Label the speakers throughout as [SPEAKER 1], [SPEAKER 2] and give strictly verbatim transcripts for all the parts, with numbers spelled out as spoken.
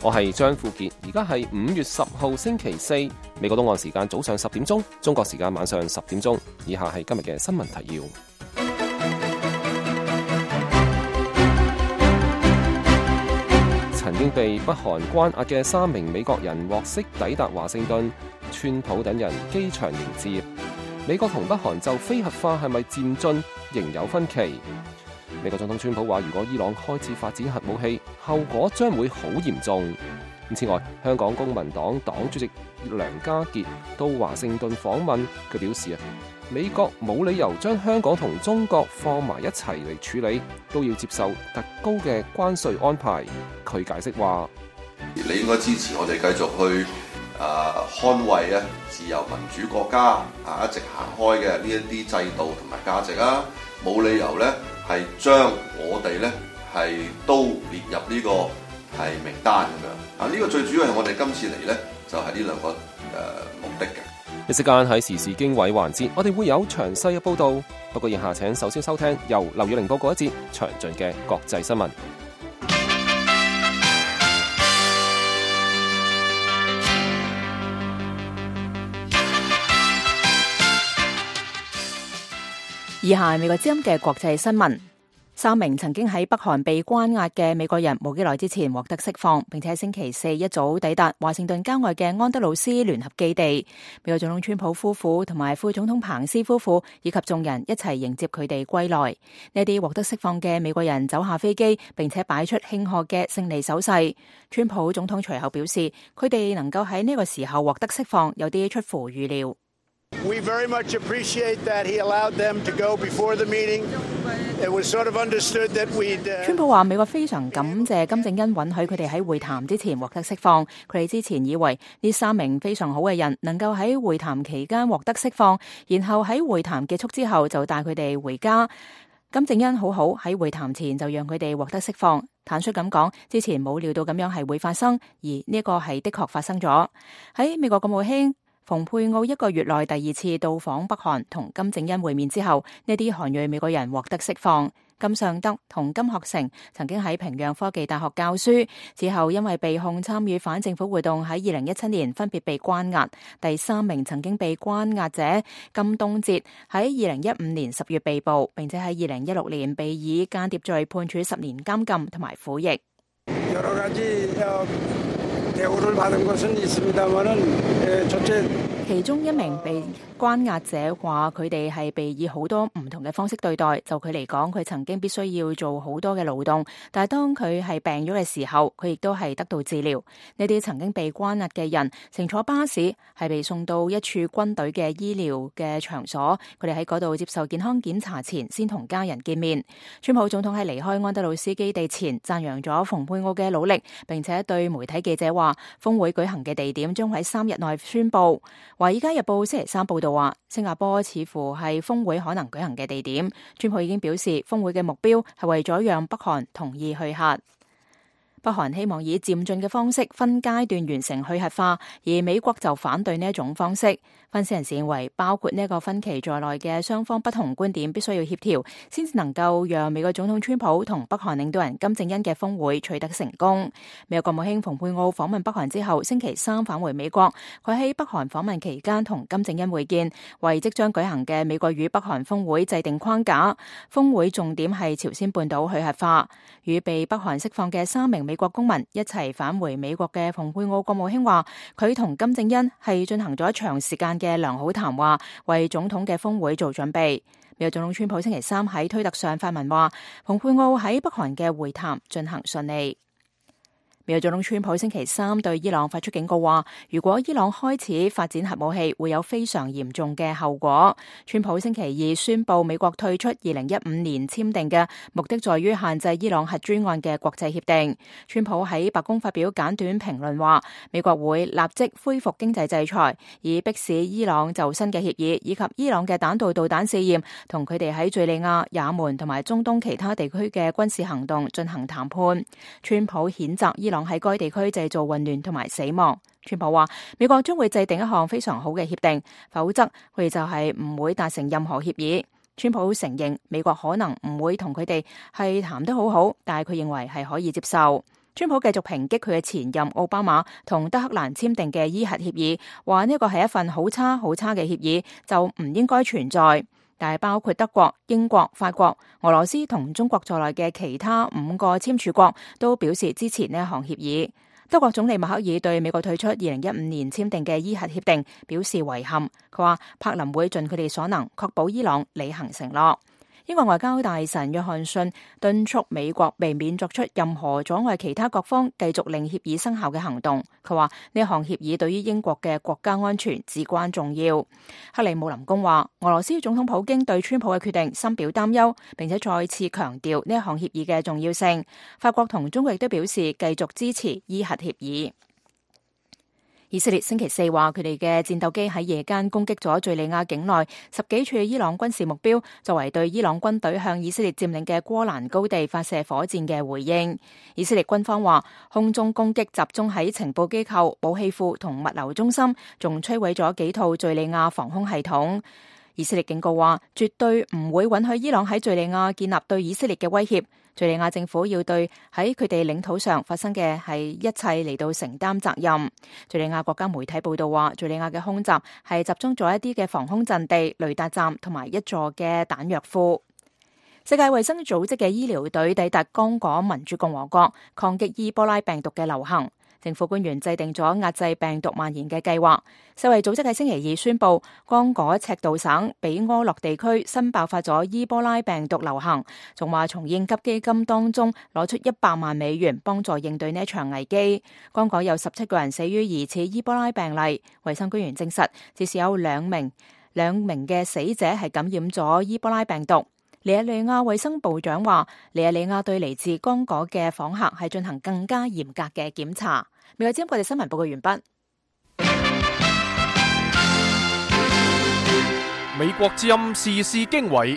[SPEAKER 1] 我係張富傑，而家係五月十號星期四，美國東岸時間早上十點鐘，中國時間晚上十點鐘。以下係今日嘅新聞提要。曾經被北韓關押嘅三名美國人獲釋抵達華盛頓，川普等人機場迎接。美國同北韓就非核化係咪漸進仍有分歧。美國總統川普話，如果伊朗開始發展核武器，後果將會好嚴重。此外，香港公民黨黨主席梁家傑到華盛頓訪問，佢表示啊，美國冇理由將香港同中國放埋一齊嚟處理，都要接受特高嘅關稅安排。佢解釋話，
[SPEAKER 2] 你應該支持我哋繼續去誒、呃、捍衛啊自由民主國家啊一直行開嘅呢一啲制度同埋價值啊，冇理由咧係將我哋咧係都列入呢個係名單咁樣啊！呢、這個最主要係我哋今次嚟咧就係、是、呢兩個誒、呃、目的嘅。
[SPEAKER 1] 一時間喺時事經緯環節，我哋會有詳細嘅報道。不過，以下請首先收聽由劉宇玲報告一節詳盡嘅國際新聞。
[SPEAKER 3] 以下係美國之音嘅國際新聞。三名曾經喺北韓被關押嘅美國人冇幾耐之前獲得釋放，並且喺星期四一早抵達華盛頓郊外嘅安德魯斯聯合基地。美國總統川普夫婦同埋副總統彭斯夫婦以及眾人一齊迎接佢哋歸來。呢啲獲得釋放嘅美國人走下飛機，並且擺出慶賀嘅勝利手勢。川普總統隨後表示，佢哋能夠喺呢個時候獲得釋放，有啲出乎預料。
[SPEAKER 4] We very much appreciate that he allowed them to go before the meeting. It was sort of understood that we'd.
[SPEAKER 3] 川普話：美國非常感謝金正恩允許佢哋喺會談之前獲得釋放。佢哋之前以為呢三名非常好嘅人能夠喺會談期間獲得釋放，然後喺會談結束之後就帶佢哋回家。金正恩好好喺會談前就讓佢哋獲得釋放。坦率咁講，之前冇料到咁樣係會發生，而呢個係的確發生咗。喺美國國務卿蓬佩奧一個月內第二次到訪北韓同金正恩會面之後，呢啲韓裔美國人獲得釋放。金尚德同金學成曾經喺平壤科技大學教書，之後因為被控參與反政府活動，喺二零一七年分別被關押。第三名曾經被關押者金東哲喺二零一五年十月被捕，並且喺二零一六年被以間諜罪判處十年監禁同埋苦役。其中一名被關押者話，佢哋係被以好多唔同嘅方式對待。就佢嚟講，佢曾經必須要做好多嘅勞動，但係當佢係病咗嘅時候，佢亦都係得到治療。呢啲曾經被關押嘅人乘坐巴士係被送到一處軍隊嘅醫療嘅場所，佢哋喺嗰度接受健康檢查前先同家人見面。川普總統喺離開安德魯斯基地前讚揚咗蓬佩奧嘅努力，並且對媒體記者話，峰會舉行嘅地點將喺三日內宣布。華爾街日報星期三報道話，新加坡似乎係峰會可能舉行嘅地點。川普已經表示，峰會嘅目標係為咗讓北韓同意去核。北韓希望以漸進嘅方式分階段完成去核化，而美國就反對呢一種方式。分析人士認為，包括呢個分歧在內嘅雙方不同觀點必須要協調，先至能夠讓美國總統川普同北韓領導人金正恩嘅峰會取得成功。美國國務卿蓬佩奧訪問北韓之後，星期三返回美國。佢喺北韓訪問期間同金正恩會見，為即將舉行嘅美國與北韓峰會制定框架。峰會重點係朝鮮半島去核化。與被北韓釋放嘅三名美國公民一齊返回美國嘅蓬佩奧國務卿話，佢同金正恩係進行咗長時間嘅良好談話，為總統嘅峰會做準備。美國總統川普星期三喺推特上發文話，蓬佩奧喺北韓嘅會談進行順利。美國總統川普星期三對伊朗發出警告話，如果伊朗開始發展核武器，會有非常嚴重嘅後果。川普星期二宣布美國退出二零一五年簽訂嘅目的在於限制伊朗核專案嘅國際協定。川普喺白宮發表簡短評論話，美國會立即恢復經濟制裁，以迫使伊朗就新嘅協議以及伊朗嘅彈道導彈試驗同佢哋喺敘利亞、也門同埋中東其他地區嘅軍事行動進行談判。川普譴責伊朗喺該地區製造混亂同埋死亡。川普話，美國將會制定一項非常好嘅協定，否則佢哋就係唔會達成任何協議。川普承認美國可能唔會同佢哋係談得好好，但係佢認為係可以接受。 川普繼續抨擊佢嘅前任奧巴馬同德黑蘭簽訂嘅伊核協議，話呢個係一份好差好差嘅協議，就唔應該存在。但係包括德國、英國、法國、俄羅斯同中國在內嘅其他五個簽署國都表示支持呢一項協議。德國總理默克爾對美國退出二零一五年簽訂嘅伊核協定表示遺憾，佢話柏林會盡佢哋所能確保伊朗履行承諾。英國外交大臣約翰遜敦促美國避免作出任何阻礙其他各方繼續令協議生效嘅行動。佢話呢項協議對於英國嘅國家安全至關重要。克里姆林宮話，俄羅斯總統普京對川普嘅決定深表擔憂，並且再次強調呢一項協議嘅重要性。法國同中國亦都表示繼續支持伊核協議。以色列星期四話，佢哋嘅戰鬥機喺夜間攻擊咗敘利亞境內十幾處伊朗軍事目標，作為對伊朗軍隊向以色列佔領嘅戈蘭高地發射火箭嘅回應。以色列軍方話，空中攻擊集中喺情報機構、武器庫同物流中心，仲摧毀咗幾套敘利亞防空系統。以色列警告話，絕對唔會允許伊朗喺敘利亞建立對以色列嘅威脅。敘利亞政府要對喺佢哋領土上發生嘅係一切嚟到承擔責任。敘利亞國家媒體報道話，敘利亞嘅空襲係集中咗一啲嘅防空陣地、雷達站同埋一座嘅彈藥庫。世界衛生組織嘅醫療隊抵達剛果民主共和國，抗擊伊波拉病毒嘅流行。政府官員制定咗壓制病毒蔓延嘅計劃。世衛組織喺星期二宣布，剛果赤道省比柯洛地區新爆發咗伊波拉病毒流行，仲話從應急基金當中攞出一百萬美元幫助應對呢一場危機。剛果有十七個人死於疑似伊波拉病例，衛生官員證實至少有兩名兩名嘅死者係感染咗伊波拉病毒。尼日利亞衛生部長話，尼日利亞對嚟自剛果嘅訪客係進行更加嚴格嘅檢查。美國之音國際新聞報告完畢。
[SPEAKER 5] 美國之音時事經緯，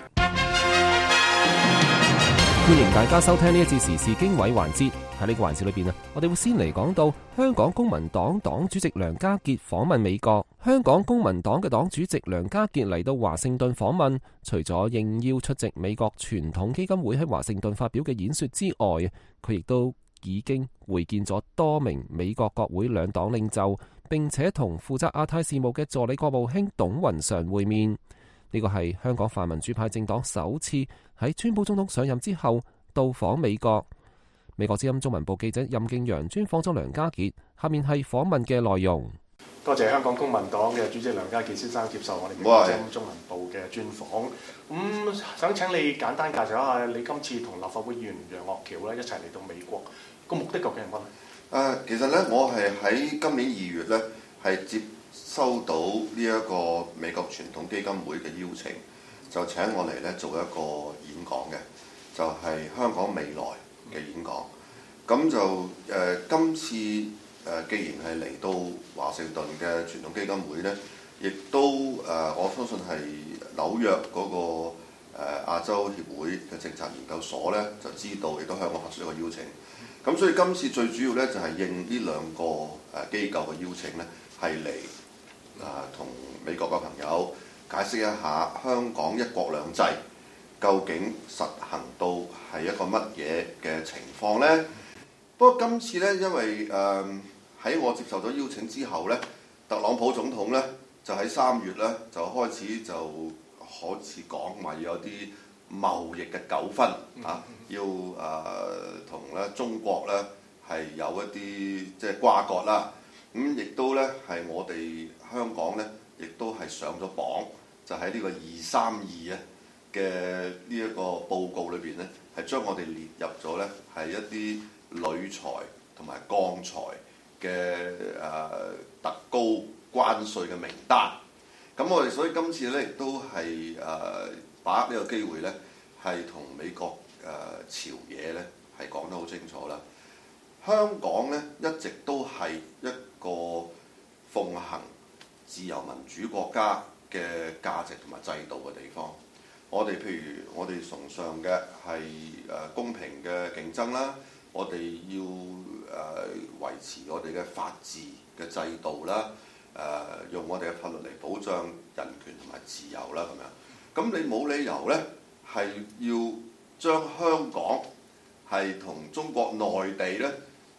[SPEAKER 1] 歡迎大家收聽呢一節時事經緯環節。喺呢個環節裏邊啊，我哋會先嚟講到香港公民黨黨主席梁家傑訪問美國。香港公民黨嘅黨主席梁家傑嚟到華盛頓訪問，除咗應邀出席美國傳統基金會喺華盛頓發表嘅演說之外，佢亦都已經會見咗多名美國國會兩黨領袖，並且同負責亞太事務嘅助理國務卿董雲常會面。呢個係香港泛民主派政黨首次喺川普總統上任之後到訪美國。美國之音中文部記者任敬陽專訪咗梁家傑，下面係訪問嘅內容。
[SPEAKER 6] 多謝香港公民黨嘅主席梁家傑先生接受我哋美國之音中文部嘅專訪。咁、嗯、想請你簡單介紹一下你今次同立法會議員楊岳橋咧一齊嚟到美國個目的究竟係乜咧？誒、
[SPEAKER 2] 呃，其實咧，我係喺今年二月咧係接收到呢一個美國傳統基金會嘅邀請，就請我嚟咧做一個演講嘅，就係、是、香港未來嘅演講。咁就誒、呃、今次誒、呃、既然係嚟到華盛頓嘅傳統基金會咧，亦都誒、呃、我相信係紐約嗰、那個誒、呃、亞洲協會嘅政策研究所咧就知道，亦都向我發出一個邀請。咁所以今次最主要咧就係、是、應呢兩個誒機構嘅邀請咧，係嚟啊同美國嘅朋友解釋一下香港一國兩制究竟實行到係一個乜嘢嘅情況咧。不過今次咧，因為誒喺、呃、我接受咗邀請之後咧，特朗普總統咧就喺三月咧就開始就開始講話要有啲貿易嘅糾紛啊，要誒同咧中國咧係有一啲即係瓜葛啦。咁亦都咧係我哋香港咧，亦都係上咗榜，就喺呢個二三二啊嘅呢一個報告裏邊咧，係將我哋列入咗咧係一啲鋁材同埋鋼材嘅誒、呃、特高關稅嘅名單。咁我哋所以今次咧亦都係誒、呃、把握呢個機會咧，係同美國誒、呃、朝野咧係講得好清楚啦。香港咧一直都係一個奉行自由民主國家嘅價值同埋制度嘅地方。我哋譬如我哋崇尚嘅係誒公平嘅競爭啦，我哋要誒、呃、維持我哋嘅法治嘅制度啦，誒、呃、用我哋嘅法律嚟保障人權同埋自由啦咁樣。咁你冇理由咧係要將香港係同中國內地咧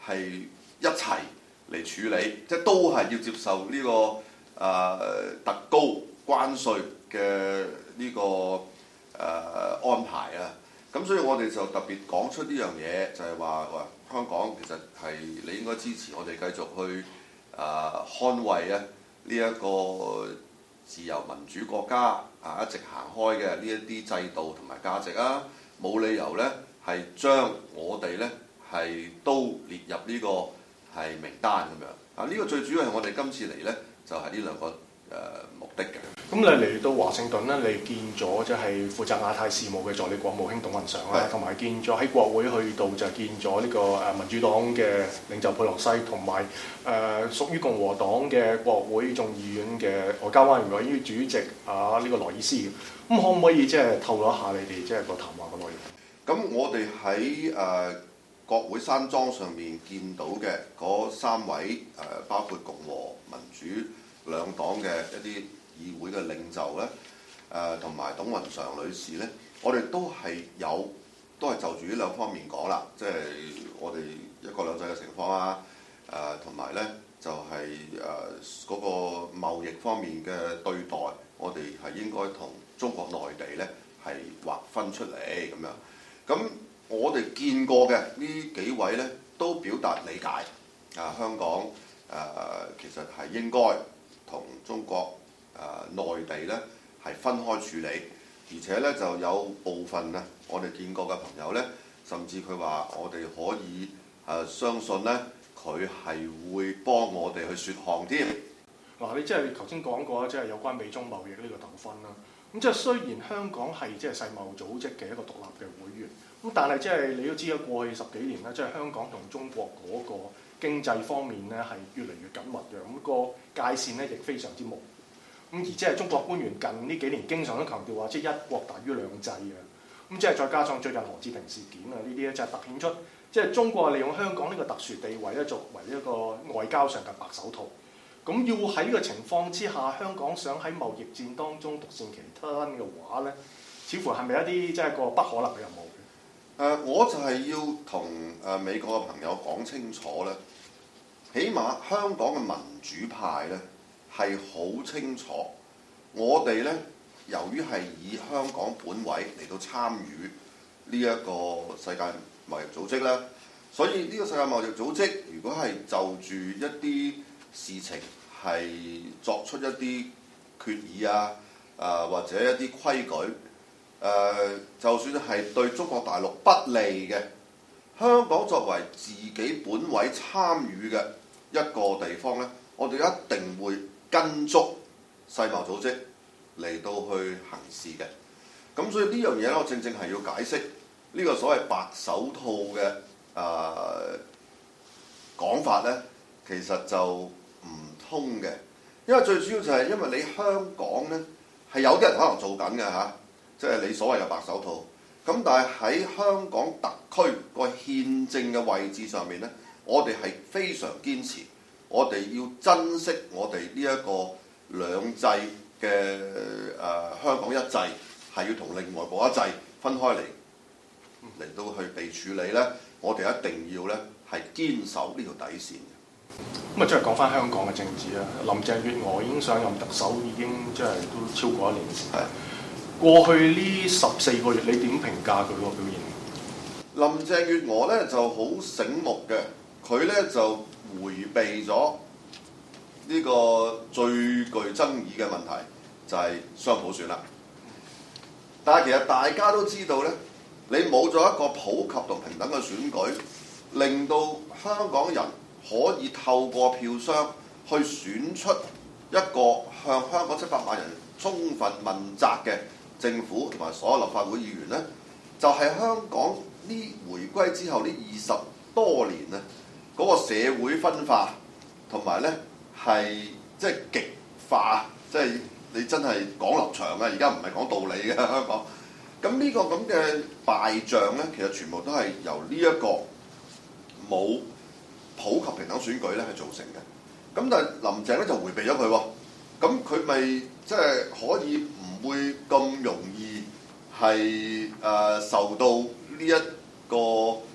[SPEAKER 2] 係一齊嚟處理，即係都係要接受呢、這個誒、呃、特高關稅嘅呢、這個誒、呃、安排啊。咁所以我哋就特別講出呢樣嘢，就係話話香港其實係你應該支持我哋繼續去誒、呃、捍衛啊呢一個自由民主國家啊一直行開嘅呢一啲制度同埋價值啊，冇理由咧係將我哋咧係都列入呢個係名單咁樣啊。呢、這個最主要係我哋今次嚟咧就係、是、呢兩個誒、呃、目的嘅。
[SPEAKER 6] 咁你嚟到華盛頓咧，你見咗即係負責亞太事務嘅助理國務卿董運常啦，同埋見咗喺國會去到就見咗呢個誒民主黨嘅領袖佩洛西，同埋誒屬於共和黨嘅國會眾議院嘅外交委員會主席啊呢、這個羅伊斯。咁可唔可以即係透露一下你哋即係個談話嘅內容？
[SPEAKER 2] 咁我哋喺誒國會山莊上面見到嘅嗰三位誒、呃，包括共和、民主兩黨嘅一啲議會嘅領袖咧，誒同埋董運常女士咧，我哋都係有，都係就住呢兩方面講啦，即係我哋一國兩制嘅情況啊，誒同埋咧就係誒嗰個貿易方面嘅對待，我哋係應該同中國內地咧係劃分出嚟咁樣。咁我哋見過嘅呢幾位咧，都表達理解啊，香港誒、呃、其實係應該同中國誒、呃、內地咧係分開處理，而且咧就有部分啊，我哋見過嘅朋友咧，甚至佢話我哋可以誒、呃、相信咧，佢係會幫我哋去説項添。
[SPEAKER 6] 嗱，你即係頭先講過即係有關美中貿易呢個糾紛啦。咁即係雖然香港係即係世貿組織嘅一個獨立嘅會員，咁但係即係你都知啦，過去十幾年咧，即係香港同中國嗰個經濟方面咧係越嚟越緊密嘅，咁、那個界線咧亦非常之模糊。咁而即係中國官員近呢幾年經常都強調話，即係一國大於兩制啊。咁即係再加上最近何志平事件啊，呢啲咧就係突顯出即係中國利用香港呢個特殊地位咧，作為一個外交上嘅白手套。咁要喺呢個情況之下，香港想喺貿易戰當中獨善其身嘅話咧，似乎係咪一啲即係個不可能嘅任務？
[SPEAKER 2] 誒、呃，我就係要同誒美國嘅朋友講清楚咧，起碼香港嘅民主派咧係好清楚，我哋咧由於係以香港本位嚟到參與呢一個世界貿易組織啦，所以呢個世界貿易組織如果係就住一啲事情係作出一啲決議啊，誒、呃、或者一啲規矩，誒、呃、就算係對中國大陸不利嘅，香港作為自己本位參與嘅一個地方咧，我哋一定會跟足世貿組織嚟到去行事嘅。咁所以呢樣嘢咧，我正正係要解釋呢個所謂白手套嘅誒講法咧，其實就唔通嘅，因為最主要就係因為你香港咧係有啲人可能做緊嘅嚇，即係你所謂嘅白手套。咁但係喺香港特區個憲政嘅位置上面咧，我哋係非常堅持，我哋要珍惜我哋呢一個兩制嘅誒、呃、香港一制，係要同另外嗰一制分開嚟嚟到去被處理咧，我哋一定要咧係堅守呢條底線。
[SPEAKER 6] 咁啊，即係講翻香港嘅政治啊，林鄭月娥已經上任特首，已經即係都超過一年時間。過去呢十四個月，你點評價佢個表現？
[SPEAKER 2] 林鄭月娥咧就好醒目嘅，佢咧就迴避咗呢個最具爭議嘅問題，就係雙普選啦。但係其實大家都知道咧，你冇咗一個普及同平等嘅選舉，令到香港人可以透過票箱去選出一個向香港七百萬人充分問責嘅政府同埋所有立法會議員咧，就係、是、香港呢回歸之後呢二十多年咧，嗰、那個社會分化同埋咧係即係極化，即係你真係講立場啊！而家唔係講道理嘅香港。咁呢個咁嘅敗仗咧，其實全部都係由呢一個冇普及平等選舉咧係造成嘅。咁但係林鄭咧就迴避咗佢喎，咁佢咪即係可以唔會咁容易係誒、呃、受到呢、這、一個誒、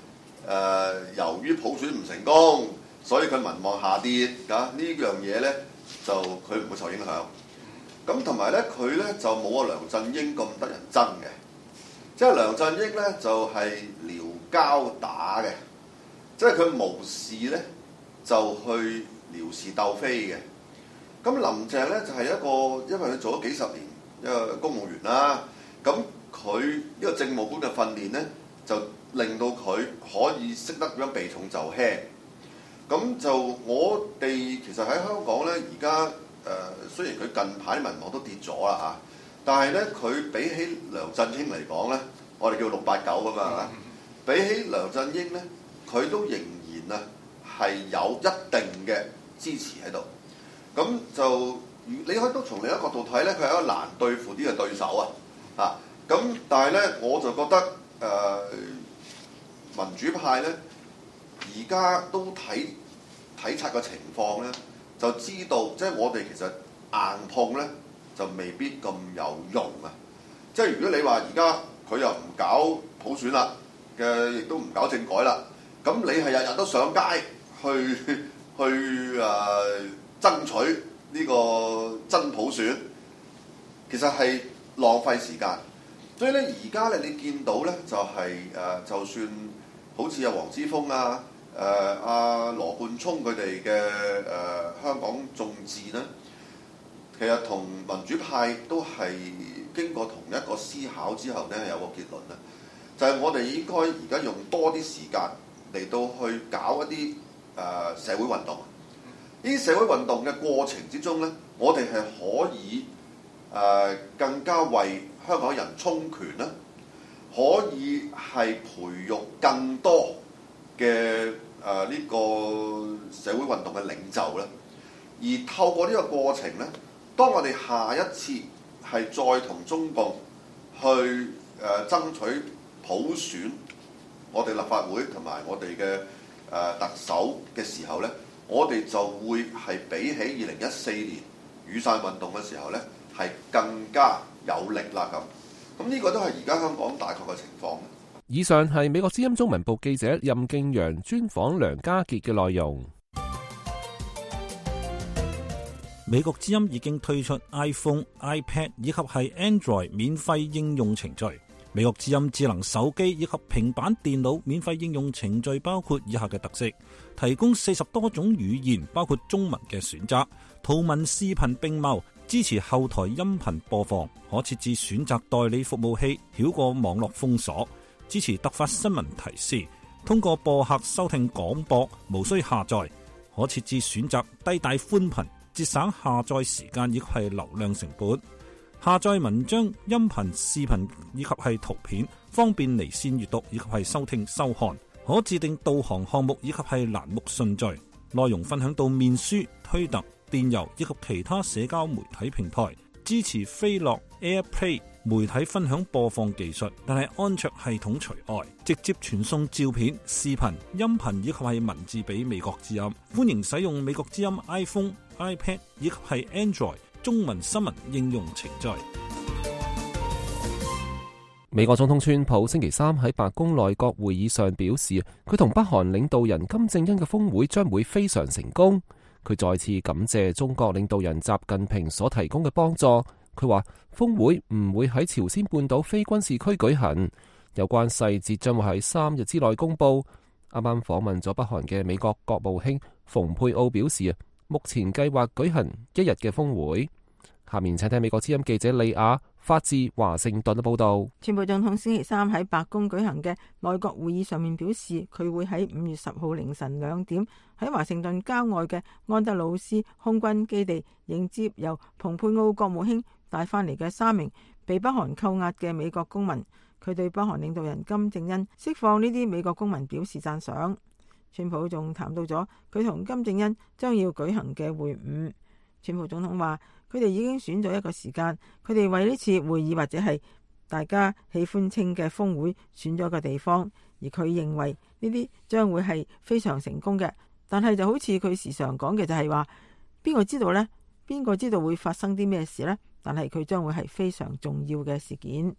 [SPEAKER 2] 呃、由於普選唔成功，所以佢民望下跌啊，呢樣嘢咧就佢唔會受影響。咁同埋咧，佢咧就冇阿梁振英咁得人憎嘅，即係梁振英咧就係、是、撩交打嘅，即係佢無事咧就去撩事鬥非嘅。咁林鄭咧就係、是、一個，因為佢做咗幾十年一個公務員啦，咁佢呢個政務官嘅訓練咧，就令到佢可以識得點樣避重就輕。咁就我哋其實喺香港咧，而家誒雖然佢近排民望都跌咗啦嚇，但係咧佢比起梁振英嚟講咧，我哋叫六八九噶嘛，比起梁振英咧，佢都仍然啊係有一定嘅支持喺度。咁就你可以都從另一個角度睇咧，佢係一個難對付啲嘅對手啊！啊，咁但係咧，我就覺得誒、呃、民主派咧，而家都睇體察個情況咧，就知道即係、就是、我哋其實硬碰咧就未必咁有用啊！即係如果你話而家佢又唔搞普選啦嘅，亦都唔搞政改啦，咁你係日日都上街去去誒、呃爭取呢個真普選，其實係浪費時間。所以咧，而家咧你見到咧就係、是、誒、呃，就算好似阿黃之鋒啊、誒、呃、阿羅冠聰佢哋嘅誒香港眾志咧，其實同民主派都係經過同一個思考之後咧，有個結論啦，就係、是、我哋應該而家用多啲時間嚟到去搞一啲誒、呃、社會運動。呢啲社會運動嘅過程之中咧，我哋係可以誒、呃、更加為香港人充權啦，可以係培育更多嘅誒呢個社會運動嘅領袖啦。而透過呢個過程咧，當我哋下一次係再同中共去誒、呃、爭取普選我哋立法會同埋我哋嘅誒特首嘅時候咧，我哋就會係比起二零一四年雨傘運動嘅時候咧，係更加有力啦咁。咁呢個都係而家香港大概嘅情況。
[SPEAKER 1] 以上係美國之音中文部記者任敬揚專訪梁家傑嘅內容。
[SPEAKER 7] 美國之音已經推出 iPhone、iPad 以及係 Android 免費應用程序。美國之音智能手機以及平板電腦免費應用程序包括以下嘅特色：提供四十多種語言，包括中文嘅選擇，圖文視頻並茂，支持後台音頻播放，可設置選擇代理服務器，繞過網絡封鎖，支持突發新聞提示，通過播客收聽廣播，無需下載，可設置選擇低帶寬頻，節省下載時間以及係流量成本。下載文章、音頻、視頻以及係圖片，方便離線閱讀以及係收聽收看。可自定導航項目以及係欄目順序。內容分享到面書、推特、電郵以及其他社交媒體平台。支持飛樂 AirPlay 媒體分享播放技術，但係安卓系統除外。直接傳送照片、視頻、音頻以及係文字俾美國之音。歡迎使用美國之音 iPhone、iPad 以及係 Android中文新聞應用程序。
[SPEAKER 1] 美國總統川普星期三喺白宮內閣會議上表示，佢同北韓領導人金正恩嘅峰會將會非常成功。佢再次感謝中國領導人習近平所提供嘅幫助。佢話峰會唔會喺朝鮮半島非軍事區舉行，有關細節將會喺三日之內公布。啱啱訪問咗北韓嘅美國國務卿蓬佩奧表示，目前計劃舉行一日嘅峰會。下面請聽美國之音記者李亞發自華盛頓嘅報道。
[SPEAKER 8] 川普總統星期三喺白宮舉行嘅內閣會議上面表示，佢會喺五月十號凌晨兩點喺華盛頓郊外嘅安德魯斯空軍基地迎接由蓬佩奧國務卿帶翻嚟嘅三名被北韓扣押嘅美國公民。佢對北韓領導人金正恩釋放呢啲美國公民表示讚賞。川普仲談到咗佢同金正恩將要舉行嘅會晤。川普總統話，佢哋已經選咗一個時間，佢哋為呢次會議或者係大家喜歡稱嘅峰會選咗個地方，而佢認為呢啲將會係非常成功嘅。但係就好似佢時常講嘅就係話，邊個知道呢？邊個知道會發生啲咩事呢？但係佢將會係非常重要嘅事件。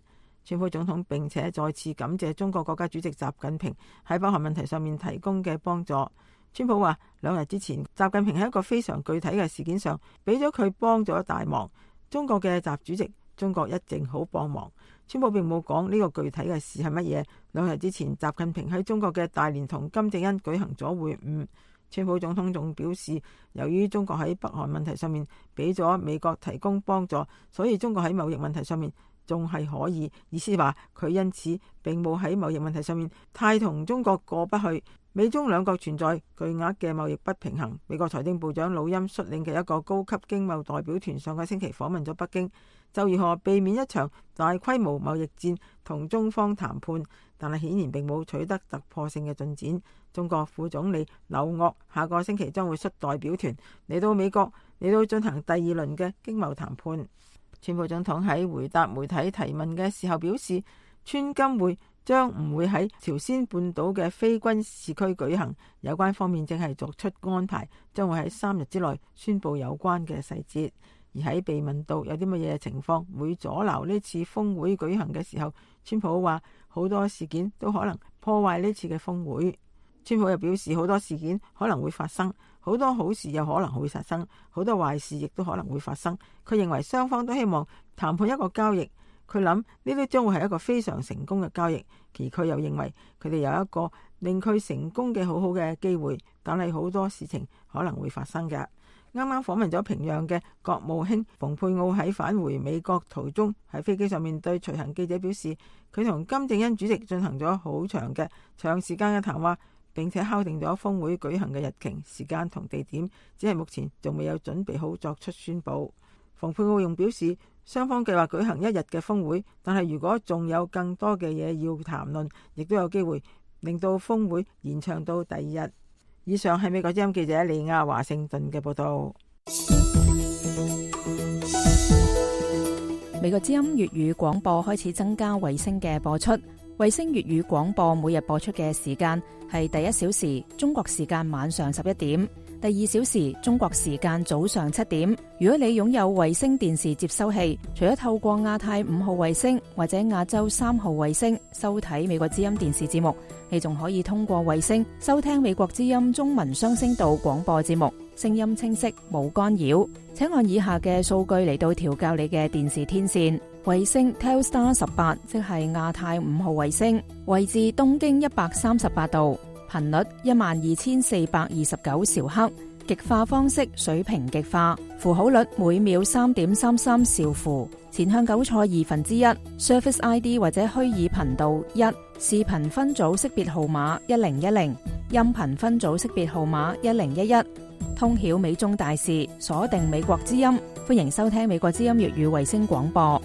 [SPEAKER 8] 川普總統並且再次感謝中國國家主席習近平喺北韓問題上面提供嘅幫助。川普話兩日之前，習近平喺一個非常具體嘅事件上俾咗佢幫咗大忙。中國嘅習主席，中國一定好幫忙。川普並冇講呢個具體嘅事係乜嘢。兩日之前，習近平喺中國嘅大連同金正恩舉行咗會晤。川普總統仲表示，由於中國喺北韓問題上面俾咗美國提供幫助，所以中國喺貿易問題上面仲係可以。意思話佢因此並冇喺貿易問題上面太同中國過不去。美中兩國存在巨額嘅貿易不平衡。美國財政部長魯欽率領嘅一個高級經貿代表團上個星期訪問咗北京，就如何避免一場大規模貿易戰同中方談判，但係顯然並冇取得突破性嘅進展。中國副總理劉岳下個星期將會率代表團嚟到美國，嚟到進行第二輪嘅經貿談判。川普總統喺回答媒體提問嘅時候表示，川金會將唔會喺朝鮮半島嘅非軍事區舉行，有關方面正係作出安排，將會喺三日之內宣布有關嘅細節。而喺被問到有啲乜嘢情況會阻撓呢次峰會舉行嘅時候，川普話好多事件都可能破壞呢次嘅峰會。川普又表示好多事件可能會發生，好多好事有可能會發生，好多壞事亦都可能會發生。佢認為雙方都希望談判一個交易，佢諗呢啲將會係一個非常成功嘅交易。而佢又認為佢哋有一個令佢成功嘅好好嘅機會，但係好多事情可能會發生嘅。啱啱訪問咗平壤嘅國務卿蓬佩奧喺返回美國途中喺飛機上面對隨行記者表示，佢同金正恩主席進行咗好長嘅長時間嘅談話，並且敲定咗峰會舉行嘅日期、時間同地點，只係目前仲未有準備好作出宣佈。蓬佩奧仲表示，雙方計劃舉行一日嘅峰會，但係如果仲有更多嘅嘢要談論，亦都有機會令到峰會延長到第二日。以上係美國之音記者李亞華盛頓嘅報道。
[SPEAKER 3] 美國之音粵語廣播開始增加衛星嘅播出。衛星粵語廣播每日播出嘅時間係第一小時中國時間晚上十一點，第二小時中國時間早上七點。如果你擁有衛星電視接收器，除咗透過亞太五號衛星或者亞洲三號衛星收睇美國之音電視節目，你仲可以通過衛星收聽美國之音中文雙聲道廣播節目，聲音清晰冇干擾。請按以下嘅數據嚟到調校你嘅電視天線。衛星 Telstar 十八，即係亞太五號衛星，位置東經一百三十八度，頻率一萬二千四百二十九兆赫，極化方式水平極化，符號率每秒三點三三兆符，前向糾錯二分之一 ，Surface I D 或者虛擬頻道一，視頻分組識別號碼一零一零，音頻分組識別號碼一零一一，通曉美中大事，鎖定美國之音，歡迎收聽美國之音粵語衛星廣播。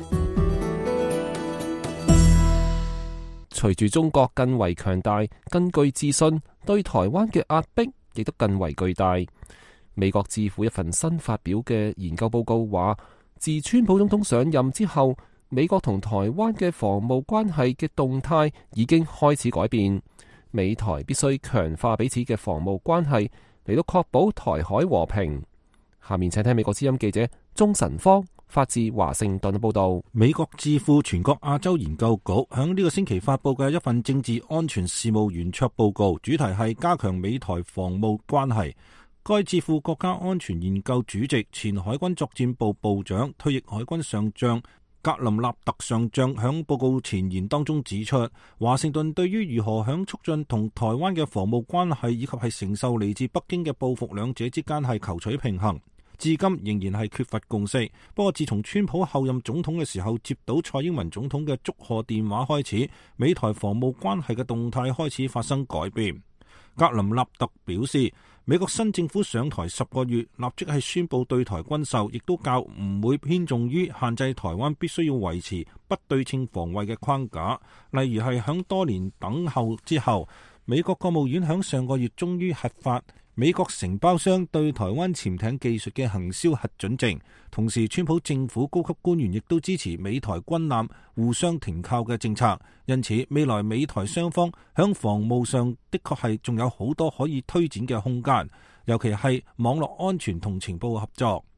[SPEAKER 1] 隨住中國更為強大、更具自信，對台灣嘅壓迫亦都更為巨大。美國智庫一份新發表嘅研究報告話，自川普總統上任之後，美國同台灣嘅防務關係嘅動態已經開始改變。美台必須強化彼此嘅防務關係，嚟到確保台海和平。下面請聽美國之音記者鍾晨芳發自華盛頓嘅報道。
[SPEAKER 7] 美國智庫全國亞洲研究局響呢個星期發佈嘅一份政治安全事務圓桌報告，主題係加強美台防務關係。該智庫國家安全研究主席、前海軍作戰部部長、退役海軍上將格林納特上將響報告前言當中指出，華盛頓對於如何響促進同台灣嘅防務關係以及係承受嚟自北京嘅報復兩者之間係求取平衡，至今仍然係缺乏共識。不過自從川普後任總統嘅時候接到蔡英文總統嘅祝賀電話開始，美台防務關係嘅動態開始發生改變。格林納特表示，美國新政府上台十個月，立即係宣布對台軍售，亦都較唔會偏重於限制台灣必須要維持不對稱防衛嘅框架。例如係響多年等候之後，美國國務院響上個月終於核發美國承包商對台灣潛艇技術嘅行銷核准證。同時，川普政府高級官員亦都支持美台軍艦互相停靠嘅政策。因此，未來美台雙方響防務上的確係仲有好多可以推展嘅空間，尤其係網絡安全同情報合作。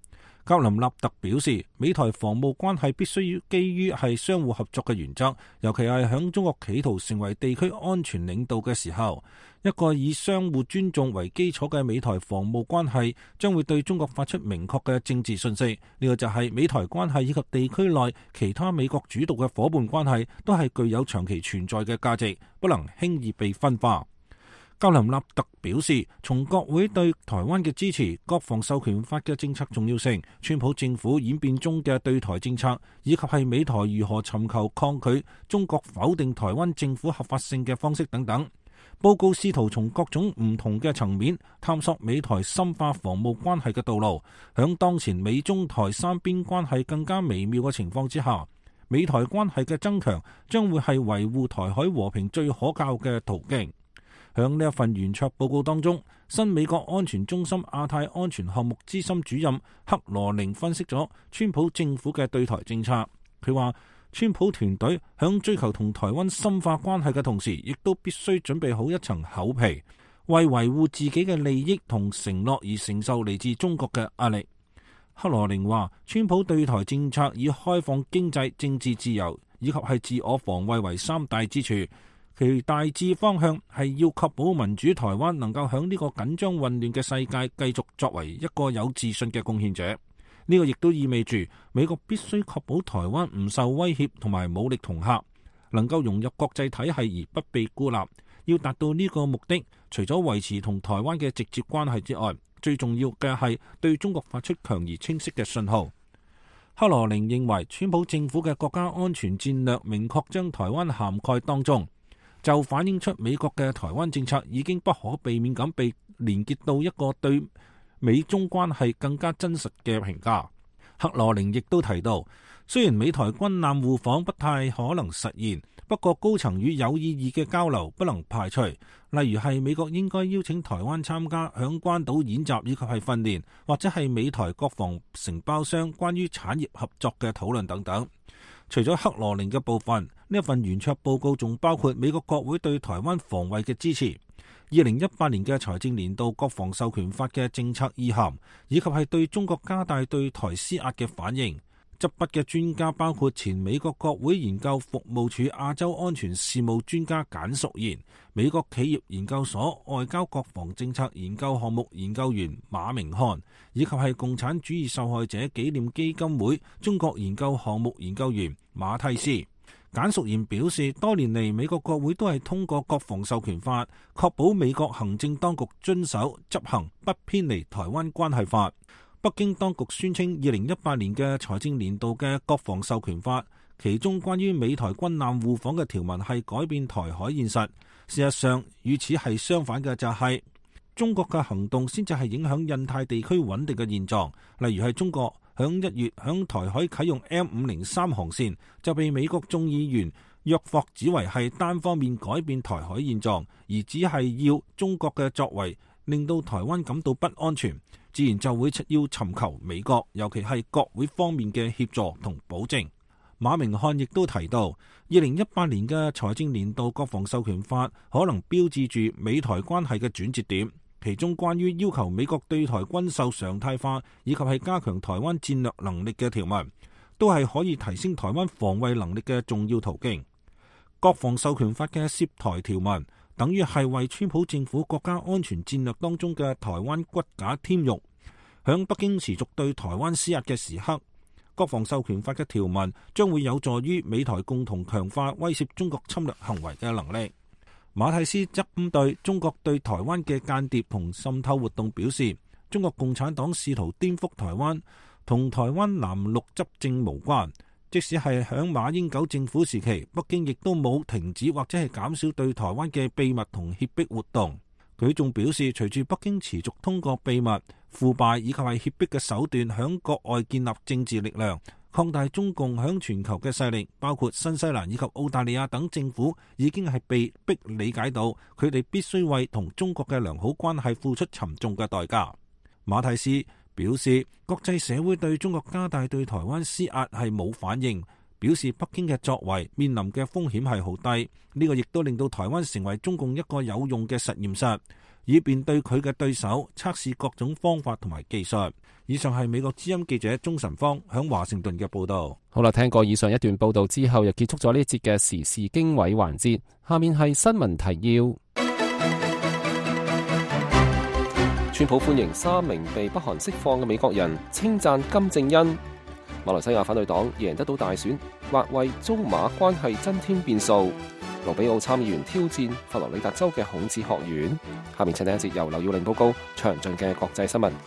[SPEAKER 7] 格林納特表示，美台防務關係必須要基於係相互合作嘅原則，尤其係響中國企圖成為地區安全領導嘅時候，一個以相互尊重為基礎嘅美台防務關係將會對中國發出明確嘅政治信息。呢個就係美台關係以及地區內其他美國主導嘅夥伴關係都係具有長期存在嘅價值，不能輕易被分化。格林納特表示，從國會對台灣嘅支持、國防授權法嘅政策重要性、川普政府演變中嘅對台政策，以及係美台如何尋求抗拒中國否定台灣政府合法性嘅方式等等。報告試圖從各種唔同嘅層面探索美台深化防務關係嘅道路。響當前美中台三邊關係更加微妙嘅情況之下，美台關係嘅增強將會係維護台海和平最可靠嘅途徑。響呢一份圓桌報告當中，新美國安全中心亞太安全項目資深主任克羅寧分析咗川普政府嘅對台政策。佢話，川普團隊響追求同台灣深化關係嘅同時，亦都必須準備好一層厚皮，為維護自己嘅利益同承諾而承受嚟自中國嘅壓力。克羅寧話，川普對台政策以開放經濟、政治自由以及係自我防衛為三大支柱。其大致方向係要確保民主台灣能夠喺呢個緊張混亂嘅世界繼續作為一個有自信嘅貢獻者。呢、這個亦都意味住美國必須確保台灣唔受威脅同埋武力恫嚇，能夠融入國際體系而不被孤立。要達到呢個目的，除咗維持同台灣嘅直接關係之外，最重要嘅係對中國發出強而清晰嘅信號。克羅寧認為，川普政府嘅國家安全戰略明確將台灣涵蓋當中，就反映出美國嘅台灣政策已經不可避免咁被連結到一個對美中關係更加真實嘅評價。克羅寧亦都提到，雖然美台軍艦互訪不太可能實現，不過高層與有意義嘅交流不能排除，例如係美國應該邀請台灣參加響關島演習以及係訓練，或者係美台國防承包商關於產業合作嘅討論等等。除咗克羅寧嘅部分，呢一份圓桌報告仲包括美國國會對台灣防衛嘅支持、二零一八年嘅財政年度國防授權法嘅政策意涵，以及係對中國加大對台施壓嘅反應。執筆嘅專家包括前美國國會研究服務處亞洲安全事務專家簡淑賢、美國企業研究所外交國防政策研究項目研究員馬明漢，以及係共產主義受害者紀念基金會中國研究項目研究員馬蒂斯。簡淑賢表示，多年嚟美國國會都係通過國防授權法，確保美國行政當局遵守執行，不偏離台灣關係法。北京當局宣稱，二零一八年嘅財政年度嘅國防授權法，其中關於美台軍艦互訪嘅條文係改變台海現實。事實上，與此係相反嘅就係、是、中國嘅行動先至係影響印太地區穩定嘅現狀。例如係中國響一月響台海啟用 M 五零三航線，就被美國眾議員約霍指為係單方面改變台海現狀，而只係要中國嘅作為令到台灣感到不安全，自然就會要尋求美國，尤其係國會方面嘅協助同保證。馬明漢亦都提到，二零一八年嘅財政年度國防授權法可能標誌住美台關係嘅轉折點，其中關於要求美國對台軍售常態化，以及係加強台灣戰略能力嘅條文，都係可以提升台灣防衛能力嘅重要途徑。國防授權法嘅涉台條文，等於係為川普政府國家安全戰略當中嘅台灣骨架添肉。響北京持續對台灣施壓嘅時刻，國防授權法嘅條文將會有助於美台共同強化威懾中國侵略行為嘅能力。馬蒂斯則針對中國對台灣嘅間諜同滲透活動表示，中國共產黨試圖顛覆台灣，同台灣藍綠執政無關。即使係響馬英九政府時期，北京亦都冇停止或者係減少對台灣嘅秘密同脅迫活動。佢仲表示，隨住北京持續通過秘密、腐敗以及係脅迫嘅手段響國外建立政治力量，擴大中共響全球嘅勢力，包括新西蘭以及澳大利亞等政府已經係被逼理解到，佢哋必須為同中國嘅良好關係付出沉重嘅代價。馬蒂斯表示，國際社會對中國加大對台灣施壓係冇反應，表示北京嘅作為面臨嘅風險係好低。呢個亦都令到台灣成為中共一個有用嘅實驗室。 以便對佢嘅對手測試各種方法同埋技術。以上係美國之音記者鍾晨芳響華盛頓嘅報道。
[SPEAKER 1] 好啦，聽過以上一段報道之後，又結束咗呢一節嘅時事經緯環節。下面係新聞提要。川普歡迎三名被北韓釋放嘅美國人，稱讚金正恩。馬來西亞反對黨贏得到大選，或為中馬關係增添變數。盧比奧參議員挑戰佛羅里達州嘅孔子學院。下面請聽一節由劉耀玲報告詳盡嘅國際新聞。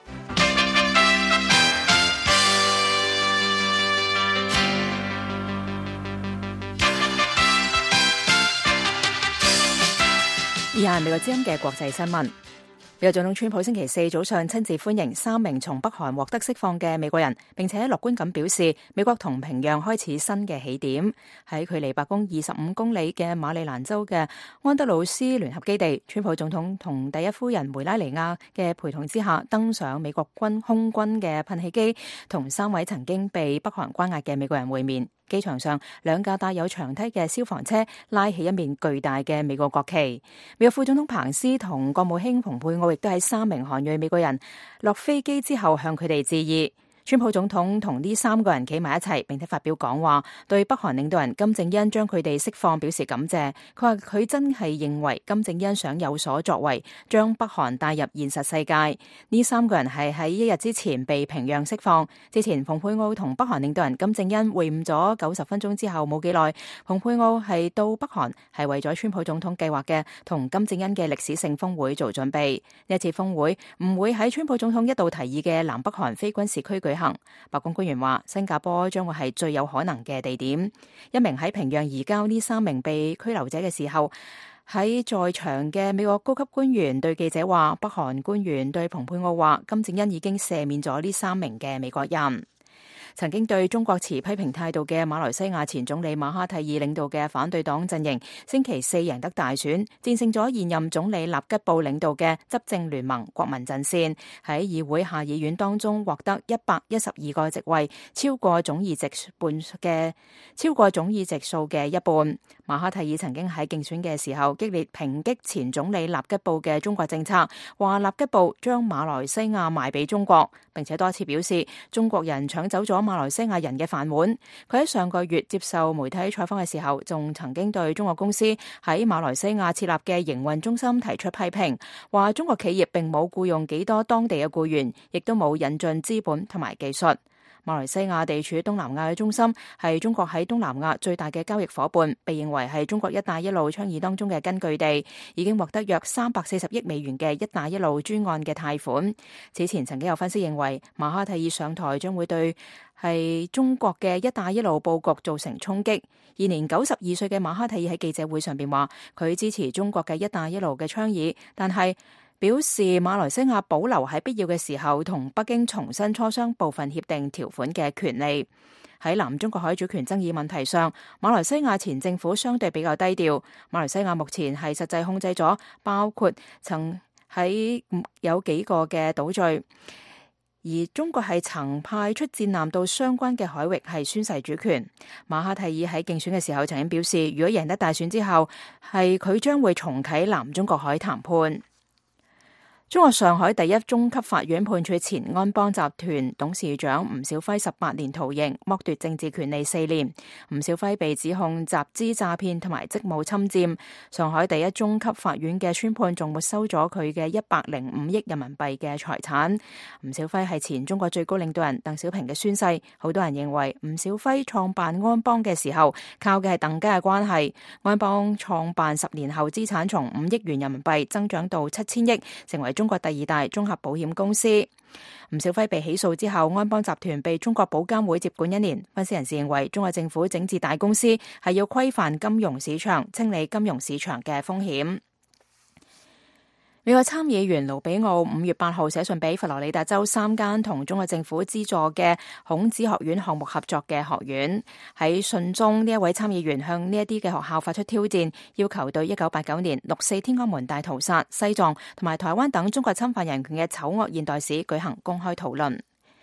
[SPEAKER 3] 以下係美國之音嘅國際新聞。美國總統川普星期四早上親自歡迎三名從北韓獲得釋放嘅美國人，並且樂觀咁表示，美國同平壤開始新嘅起點。喺距離白宮二十五公里嘅馬里蘭州嘅安德魯斯聯合基地，川普總統同第一夫人梅拉尼亞嘅陪同之下，登上美國軍空軍嘅噴氣機，同三位曾經被北韓關押嘅美國人會面。機場上，兩架帶有長梯嘅消防車拉起一面巨大嘅美國國旗。美國副總統彭斯同國務卿蓬佩奧亦都喺三名韓裔美國人落飛機之後向佢哋致意。川普總統同呢三個人企埋一齊，並且發表講話，對北韓領導人金正恩將佢哋釋放表示感謝。佢話佢真係認為金正恩想有所作為，將北韓帶入現實世界。呢三個人係喺一日之前被平壤釋放。之前蓬佩奧同北韓領導人金正恩會晤咗九十分鐘之後冇幾耐，蓬佩奧係到北韓係為咗川普總統計劃嘅同金正恩嘅歷史性峰會做準備。呢一次峰會唔會喺川普總統一度提議嘅南北韓非軍事區舉行。白宮官員話，新加坡將會係最有可能嘅地點。一名喺平壤移交呢三名被拘留者嘅時候，喺在，在場嘅美國高級官員對記者話，北韓官員對蓬佩奧話，金正恩已經赦免咗呢三名嘅美國人。曾經對中國持批評態度嘅馬來西亞前總理馬哈蒂爾領導嘅反對黨陣營，星期四贏得大選，戰勝咗現任總理納吉布領導嘅執政聯盟國民陣線，喺議會下議院當中獲得一百一十二個席位，超過總議席半嘅超過總議席數嘅一半。馬哈蒂爾曾經喺競選嘅時候激烈抨擊前總理納吉布嘅中國政策，話納吉布將馬來西亞賣俾中國，並且多次表示中國人搶走咗馬來西亞人嘅飯碗。佢喺上個月接受媒體採訪嘅時候，仲曾經對中國公司喺馬來西亞設立嘅營運中心提出批評，話中國企業並冇僱用幾多當地嘅僱員，亦都冇引進資本同埋技術。馬來西亞地處東南亞嘅中心，係中國喺東南亞最大嘅交易夥伴，被認為係中國一帶一路倡議當中嘅根據地，已經獲得約三百四十億美元嘅一帶一路專案嘅貸款。此前曾經有分析認為，馬哈蒂爾上台將會對係中國嘅一帶一路佈局造成衝擊。現年九十二歲嘅馬哈蒂爾喺記者會上邊話，佢支持中國嘅一帶一路嘅倡議，但係表示馬來西亞保留喺必要嘅時候同北京重新磋商部分協定條款嘅權利。喺南中國海主權爭議問題上，馬來西亞前政府相對比較低調。馬來西亞目前係實際控制咗包括曾喺有幾個嘅島嶼，而中國係曾派出戰艦到相關嘅海域係宣誓主權。馬哈蒂爾喺競選嘅時候曾經表示，如果贏得大選之後，係佢將會重啟南中國海談判。中國上海第一中級法院判處前安邦集團董事長吳小輝十八年徒刑，剝奪政治權利四年。吳小輝被指控集資詐騙同埋職務侵佔。上海第一中級法院嘅宣判仲沒收咗佢嘅一百零五億人民幣嘅財產。吳小輝係前中國最高領導人鄧小平嘅孫婿，好多人認為吳小輝創辦安邦嘅時候靠嘅係鄧家嘅關係。安邦創辦十年後資產從五億元人民幣增長到七千億，成為中國第二大綜合保險公司。吳小輝被起訴之後，安邦集團被中國保監會接管一年。分析人士認為，中國政府整治大公司係要規範金融市場，清理金融市場嘅風險。美國參議員盧比奧五月八號寫信俾佛羅里達州三間同中國政府資助嘅孔子學院項目合作嘅學院。喺信中，呢一位參議員向呢一啲嘅學校發出挑戰，要求對一九八九年六四天安門大屠殺、西藏同埋台灣等中國侵犯人權嘅醜惡現代史舉行公開討論。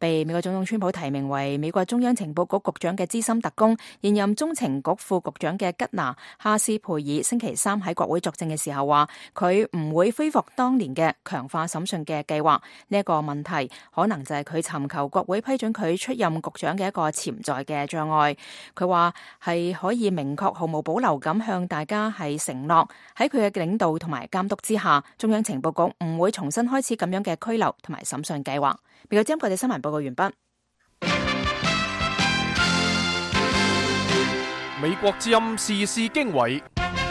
[SPEAKER 3] 被美國總統川普提名為美國中央情報局局長嘅資深特工、現任中情局副局長嘅吉拿哈斯佩爾星期三喺國會作證嘅時候話，佢唔會恢復當年嘅強化審訊嘅計劃。呢一個問題可能就係佢尋求國會批准佢出任局長嘅一個潛在嘅障礙。佢話係可以明確毫無保留咁向大家係承諾，喺佢嘅領導同埋監督之下，中央情報局唔會重新開始咁樣嘅拘留同埋審訊計劃。美國之音國際新聞報告完畢。
[SPEAKER 5] 美國之音時事經緯，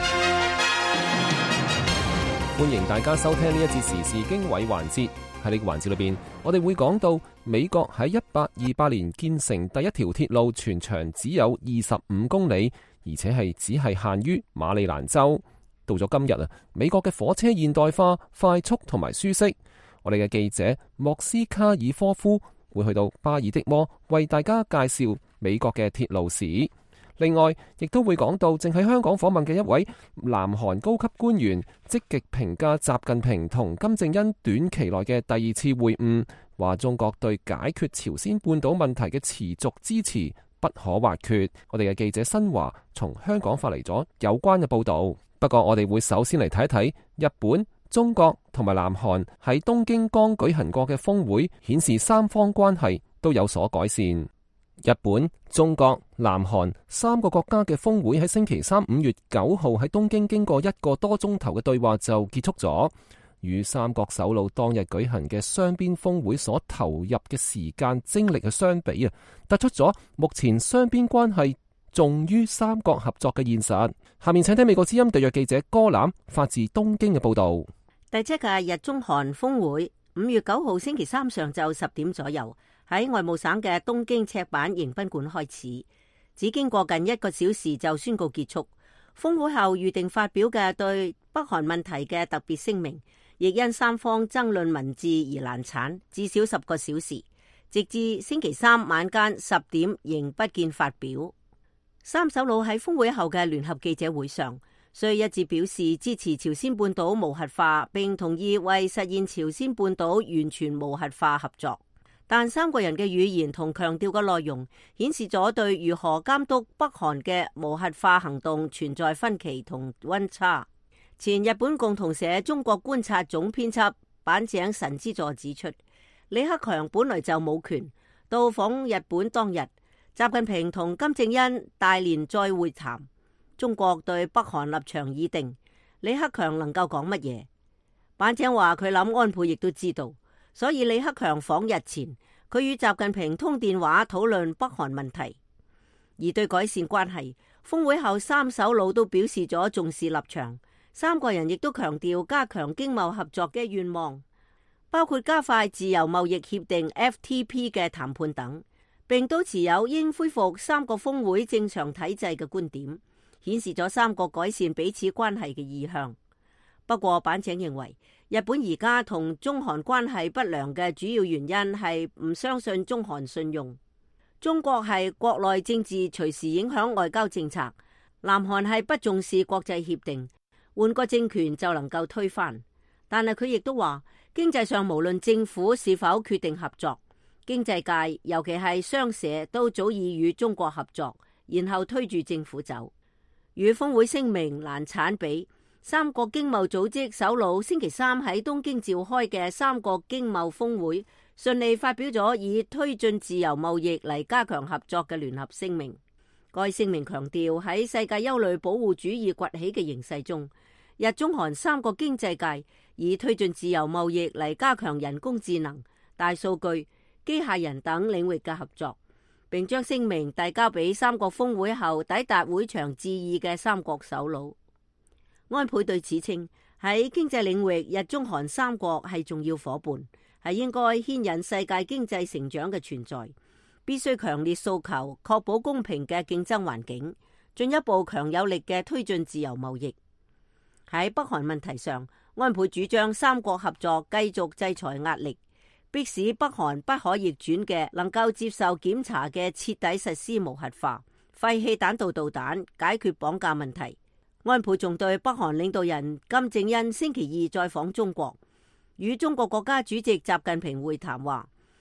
[SPEAKER 1] 歡迎大家收聽呢一節時事經緯環節。喺呢個環節裏邊，我哋會講到美國喺一八二八年建成第一條鐵路，全長只有二十五公里，而且係只係限於馬里蘭州。到咗今日啊，美國嘅火車現代化、快速同埋舒適。我哋嘅記者莫斯卡爾科夫會去到巴爾的摩，為大家介紹美國嘅鐵路史。另外，亦都會講到正喺香港訪問嘅一位南韓高級官員，積極評價習近平同金正恩短期內嘅第二次會晤，話中國對解決朝鮮半島問題嘅持續支持不可或缺。我哋嘅記者新華從香港發嚟咗有關嘅報導。不過，我哋會首先嚟睇一睇日本、中國同埋南韓喺東京剛舉行過嘅峰會，顯示三方關係都有所改善。日本、中國、南韓三個國家嘅峰會喺星期三五月九號喺東京經過一個多鐘頭嘅對話就結束咗，與三國首腦當日舉行嘅雙邊峰會所投入嘅時間精力嘅相比啊，突出咗目前雙邊關係重於三國合作嘅現實。下面請聽美國之音特約記者歌欖發自東京嘅報道。
[SPEAKER 9] 第七屆日中韓峰會五月九號星期三上晝十點左右喺外務省嘅東京赤坂迎賓館開始，只經過近一個小時就宣告結束。峰會後預定發表嘅對北韓問題嘅特別聲明，亦因三方爭論文字而難產，至少十個小時，直至星期三晚間十點仍不見發表。三首腦喺峰會後嘅聯合記者會上，雖一致表示支持朝鮮半島無核化，並同意為實現朝鮮半島完全無核化合作，但三個人嘅語言同強調嘅內容顯示咗對如何監督北韓嘅無核化行動存在分歧同溫差。前日本共同社中國觀察總編輯板井神之助指出，李克強本來就冇權。到訪日本當日，習近平同金正恩大連再會談，中國對北韓立場已定，李克強能夠講乜嘢？板井話佢諗安倍亦都知道，所以李克強訪日前，佢與習近平通電話討論北韓問題。而對改善關係，峰會後三首腦都表示咗重視立場，三個人亦都強調加強經貿合作嘅願望，包括加快自由貿易協定 F T P 嘅談判等，並都持有應恢復三個峰會正常體制嘅觀點，顯示咗三個改善彼此關係嘅意向。不過板井認為，日本而家同中韓關係不良嘅主要原因係唔相信中韓信用。中國係國內政治隨時影響外交政策，南韓係不重視國際協定，換個政權就能夠推翻。但係佢亦都話，經濟上無論政府是否決定合作，經濟界尤其係商社都早已與中國合作，然後推住政府走。與峰會聲明難產比，三國經貿組織首腦星期三喺東京召開嘅三國經貿峰會，順利發表咗以推進自由貿易嚟加強合作嘅聯合聲明。該聲明強調喺世界憂慮保護主義崛起嘅形勢中，日中韓三個經濟界以推進自由貿易嚟加強人工智能、大數據、機械人等領域嘅合作，並將聲明遞交俾三國峰會後抵達會場致意嘅三國首腦。安倍對此稱，喺經濟領域，日中韓三國係重要夥伴，係應該牽引世界經濟成長嘅存在，必須強烈訴求確保公平嘅競爭環境，進一步強有力嘅推進自由貿易。喺北韓問題上，安倍主張三國合作繼續制裁壓力，迫使北韓不可逆轉嘅能夠接受檢查嘅徹底實施無核化，廢棄彈道導彈，解決綁架問題。安倍仲對北韓領導人金正恩星期二再訪中國，與中國國家主席習近平會談話，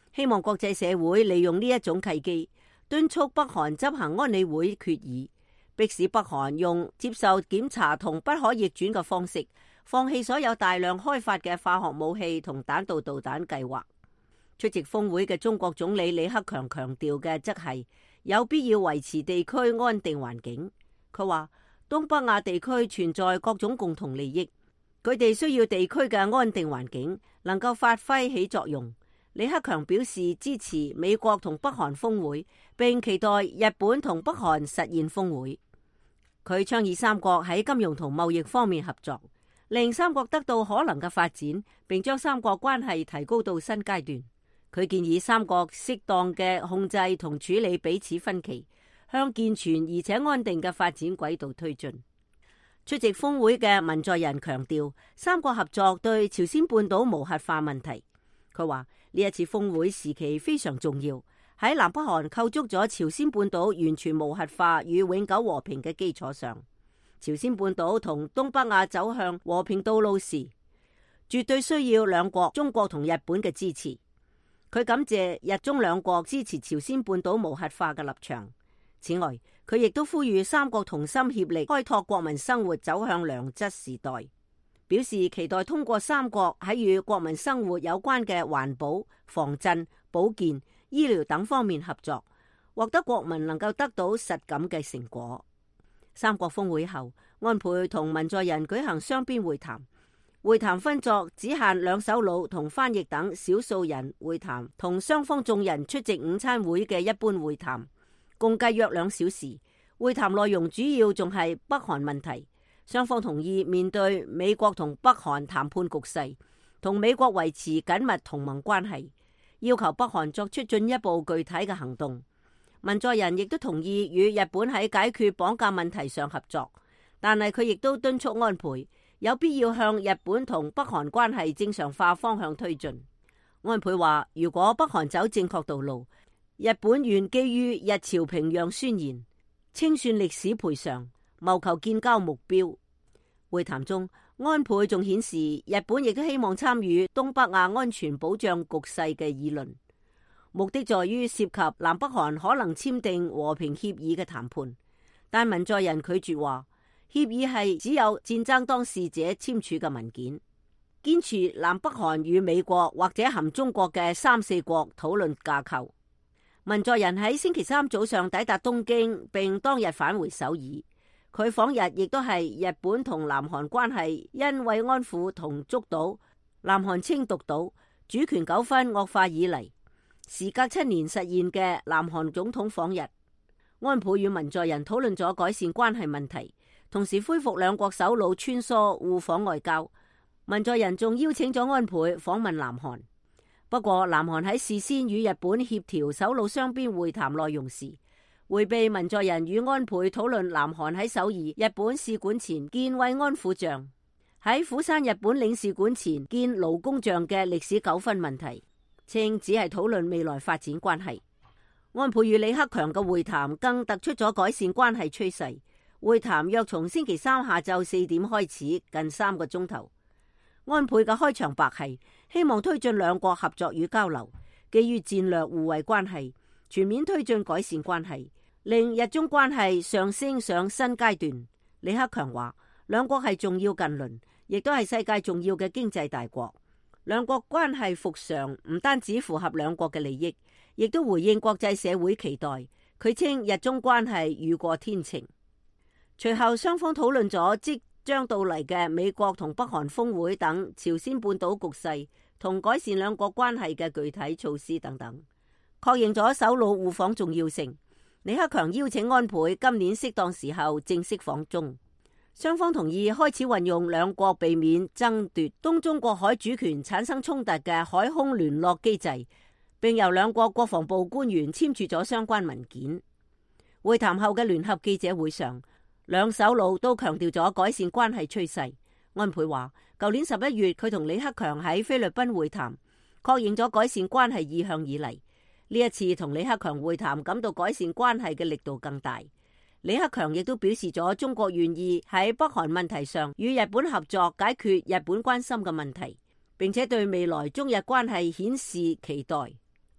[SPEAKER 9] 希望國際社會利用呢一種契機，敦促北韓執行安理會決議，迫使北韓用接受檢查同不可逆轉嘅方式，放棄所有大量開發嘅化學武器同彈道導彈計劃。出席峰會嘅中國總理李克強強調嘅則係有必要維持地區安定環境。佢話東北亞地區存在各種共同利益，佢哋需要地區嘅安定環境能夠發揮起作用。李克強表示支持美國同北韓峰會，並期待日本同北韓實現峰會。佢倡議三國喺金融同貿易方面合作，令三國得到可能嘅發展，並將三國關係提高到新階段。佢建議三國適當嘅控制同處理彼此分歧，向健全而且安定嘅發展軌道推進。出席峰會嘅文在寅強調三國合作對朝鮮半島無核化問題。佢話呢一次峰會時期非常重要，喺南北韓構築咗朝鮮半島完全無核化與永久和平嘅基礎上，朝鮮半島同東北亞走向和平道路時，絕對需要兩國中國同日本嘅支持。佢感謝日中兩國支持朝鮮半島無核化嘅立場。此外，佢亦都呼籲三國同心協力開拓國民生活走向良質時代，表示期待通過三國喺與國民生活有關嘅環保、防震、保健、醫療等方面合作，獲得國民能夠得到實感嘅成果。三國峰會後，安倍同文在寅舉行雙邊會談，會談分作只限兩首腦同翻譯等少數人會談，同雙方眾人出席午餐會嘅一般會談，共計約兩小時。會談內容主要仲係北韓問題，雙方同意面對美國同北韓談判局勢，同美國維持緊密同盟關係，要求北韓作出進一步具體嘅行動。文在寅亦都同意與日本喺解決綁架問題上合作，但係佢亦都敦促安倍有必要向日本同北韓關係正常化方向推進。安倍話，如果北韓走正確道路，日本願基於日朝平壤宣言，清算歷史賠償，謀求建交目標。會談中，安倍仲顯示日本亦都希望參與東北亞安全保障局勢嘅議論，目的在於涉及南北韓可能簽訂和平協議嘅談判。但文在寅拒絕話，協議係只有戰爭當事者簽署嘅文件，堅持南北韓與美國或者含中國嘅三四國討論架構。文在寅喺星期三早上抵達東京，並當日返回首爾。佢訪日亦都係日本同南韓關係因慰安婦同竹島、南韓稱獨島主權糾紛惡化以嚟，時隔七年實現嘅南韓總統訪日。安倍與文在寅討論咗改善關係問題，同時恢復兩國首腦穿梭互訪外交。文在寅仲邀請咗安倍訪問南韓。不過，南韓喺事先與日本協調首腦雙邊會談內容時，迴避文在寅與安倍討論南韓喺首爾日本使館前建慰安婦像，喺釜山日本領事館前建勞工像嘅歷史糾紛問題，稱只係討論未來發展關係。安倍與李克強嘅會談更突出咗改善關係趨勢。會談約從星期三下晝四點開始，近三個鐘頭。安倍嘅開場白係希望推進兩國合作與交流，基於戰略互惠關係，全面推進改善關係，令日中關係上升上新階段。李克強話，兩國係重要近鄰，亦都係世界重要嘅經濟大國。兩國關係復常唔單止符合兩國嘅利益，亦都回應國際社會期待。佢稱日中關係雨過天晴。隨後雙方討論咗即將到嚟嘅美國同北韓峰會等朝鮮半島局勢同改善兩國關係嘅具體措施等等，確認咗首腦互訪重要性。李克強邀請安倍今年適當時候正式訪中，雙方同意開始運用兩國避免爭奪東中國海主權產生衝突嘅海空聯絡機制，並由兩國國防部官員簽署咗相關文件。會談後嘅聯合記者會上，兩首腦都強調咗改善關係趨勢。安倍話，舊年十一月佢同李克強喺菲律賓會談，確認咗改善關係意向以嚟，呢一次同李克強會談感到改善關係嘅力度更大。李克強亦都表示咗中國願意喺北韓問題上與日本合作解決日本關心嘅問題，並且對未來中日關係顯示期待。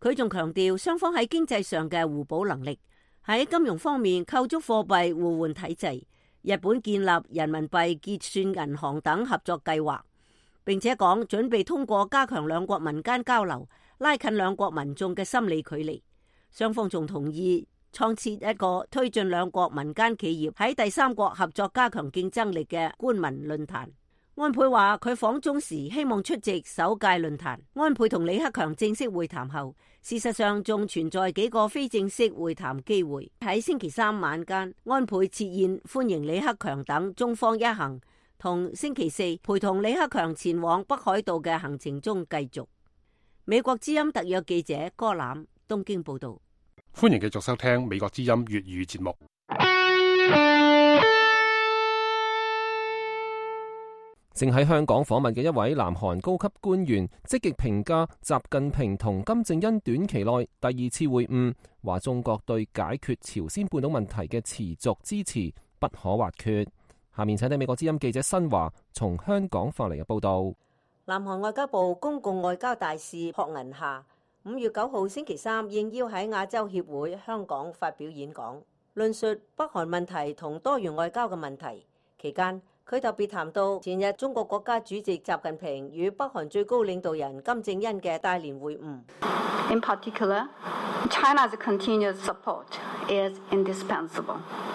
[SPEAKER 9] 佢仲強調雙方喺經濟上嘅互補能力，喺金融方面構築貨幣互換體制，日本建立人民幣結算銀行等合作計劃，並且講準備通過加強兩國民間交流，拉近兩國民眾嘅心理距離。雙方仲同意創設一個推進兩國民間企業喺第三國合作加強競爭力嘅官民論壇。安倍話佢訪中時希望出席首屆論壇。安倍同李克強正式會談後，事實上仲存在幾個非正式會談機會。喺星期三晚間，安倍設宴歡迎李克強等中方一行，同星期四陪同李克強前往北海道嘅行程中繼續。美國之音特約記者柯攬東京報道。
[SPEAKER 5] 歡迎繼續收聽美國之音粵語節目。
[SPEAKER 1] 正喺香港訪問嘅一位南韓高級官員，積極評價習近平同金正恩短期內第二次會晤，話中國對解決朝鮮半島問題嘅持續支持不可或缺。下面請聽美國之音記者新華從香港發嚟嘅報道。
[SPEAKER 9] 南韓外交部公共外交大使朴銀夏五月九號星期三應邀喺亞洲協會香港發表演講，論述北韓問題同多元外交嘅問題。期間，佢特別談到前日中國國家主席習近平與北韓最高領導人金正恩嘅大連會晤。
[SPEAKER 10] In particular, China's continued support is indispensable.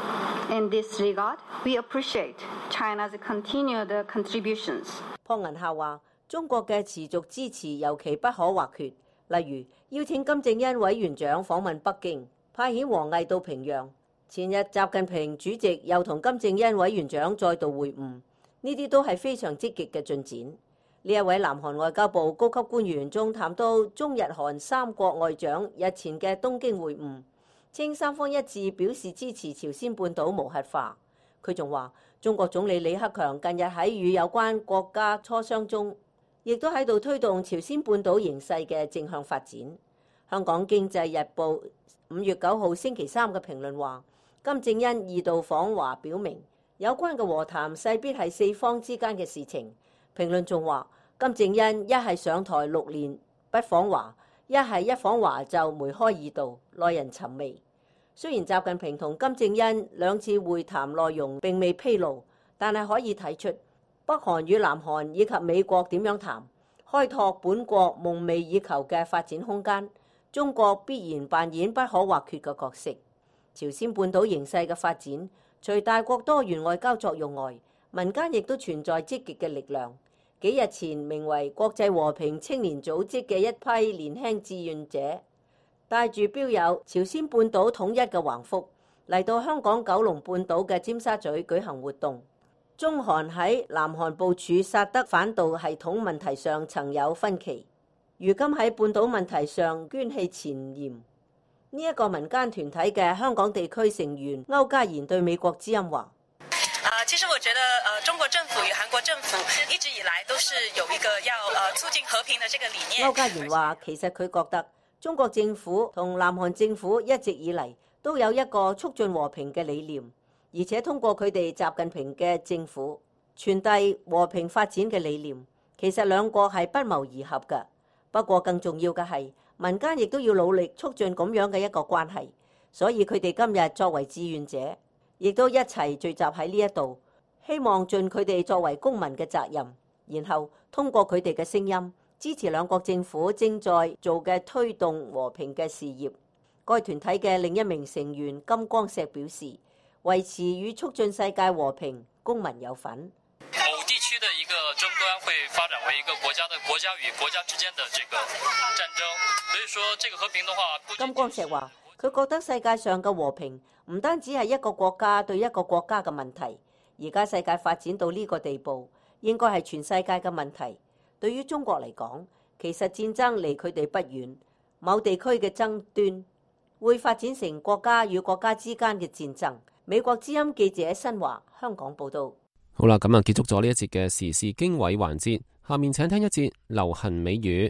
[SPEAKER 10] In this regard, we appreciate China's continued contributions.
[SPEAKER 9] 朴銀夏話：中國嘅持續支持尤其不可或缺。例如邀請金正恩委員長訪問北京，派遣王毅到平壤。前日習近平主席又同金正恩委員長再度會晤，呢啲都係非常積極嘅進展。呢一位南韓外交部高級官員仲談到中日韓三國外長日前嘅東京會晤，稱三方一致表示支持朝鮮半島無核化。佢仲話中國總理李克強近日喺與有關國家磋商中，亦都喺度推動朝鮮半島形勢嘅正向發展。香港經濟日報五月九號星期三嘅評論話，金正恩二度訪華表明有關嘅和談勢必係四方之間嘅事情。評論仲話，金正恩一係上台六年不訪華，一係一訪華就梅開二度，耐人尋味。雖然習近平同金正恩兩次會談內容並未披露，但係可以睇出北韓與南韓以及美國點樣談，開拓本國夢寐以求嘅發展空間，中國必然扮演不可或缺嘅角色。朝鮮半島形勢嘅發展，除大國多元外交作用外，民間亦都存在積極嘅力量。幾日前，名為國際和平青年組織嘅一批年輕志願者，帶住標有朝鮮半島統一嘅橫幅，嚟到香港九龍半島嘅尖沙咀舉行活動。中韓喺南韓部署薩德反導系統問題上曾有分歧，如今喺半島問題上捐棄前嫌。呢、這、一個民間團體嘅香港地區成員歐家賢對美國之音話：
[SPEAKER 11] 啊，其實我覺得，呃，中國政府與韓國政府一直以來都是有一個要呃促進和平的這個理念。
[SPEAKER 9] 歐家賢話：其實佢覺得中國政府同南韓政府一直以嚟都有一個促進和平嘅理念。而且通過佢哋習近平嘅政府傳遞和平發展嘅理念，其實兩國係不謀而合嘅。不過更重要嘅係民間亦都要努力促進咁樣嘅一個關係，所以佢哋今日作為志願者，亦都一齊聚集喺呢一度，希望盡佢哋作為公民嘅責任，然後通過佢哋嘅聲音支持兩國政府正在做嘅推動和平嘅事業。該團體嘅另一名成員金光石表示，維持與促進世界和平，公民有份。
[SPEAKER 12] 某地區的一個爭端會發展為一個國家的國家與國家之間的這個戰爭，所以說這個和平的話，
[SPEAKER 9] 金光石話，佢覺得世界上嘅和平唔單止係一個國家對一個國家嘅問題，而家世界發展到呢個地步，應該係全世界嘅問題。對於中國嚟講，其實戰爭離佢哋不遠，某地區嘅爭端會發展成國家與國家之間嘅戰爭。美國之音記者新華香港報道。
[SPEAKER 1] 好啦，咁啊結束咗呢一節嘅時事經緯環節，下面請聽一節流行美語。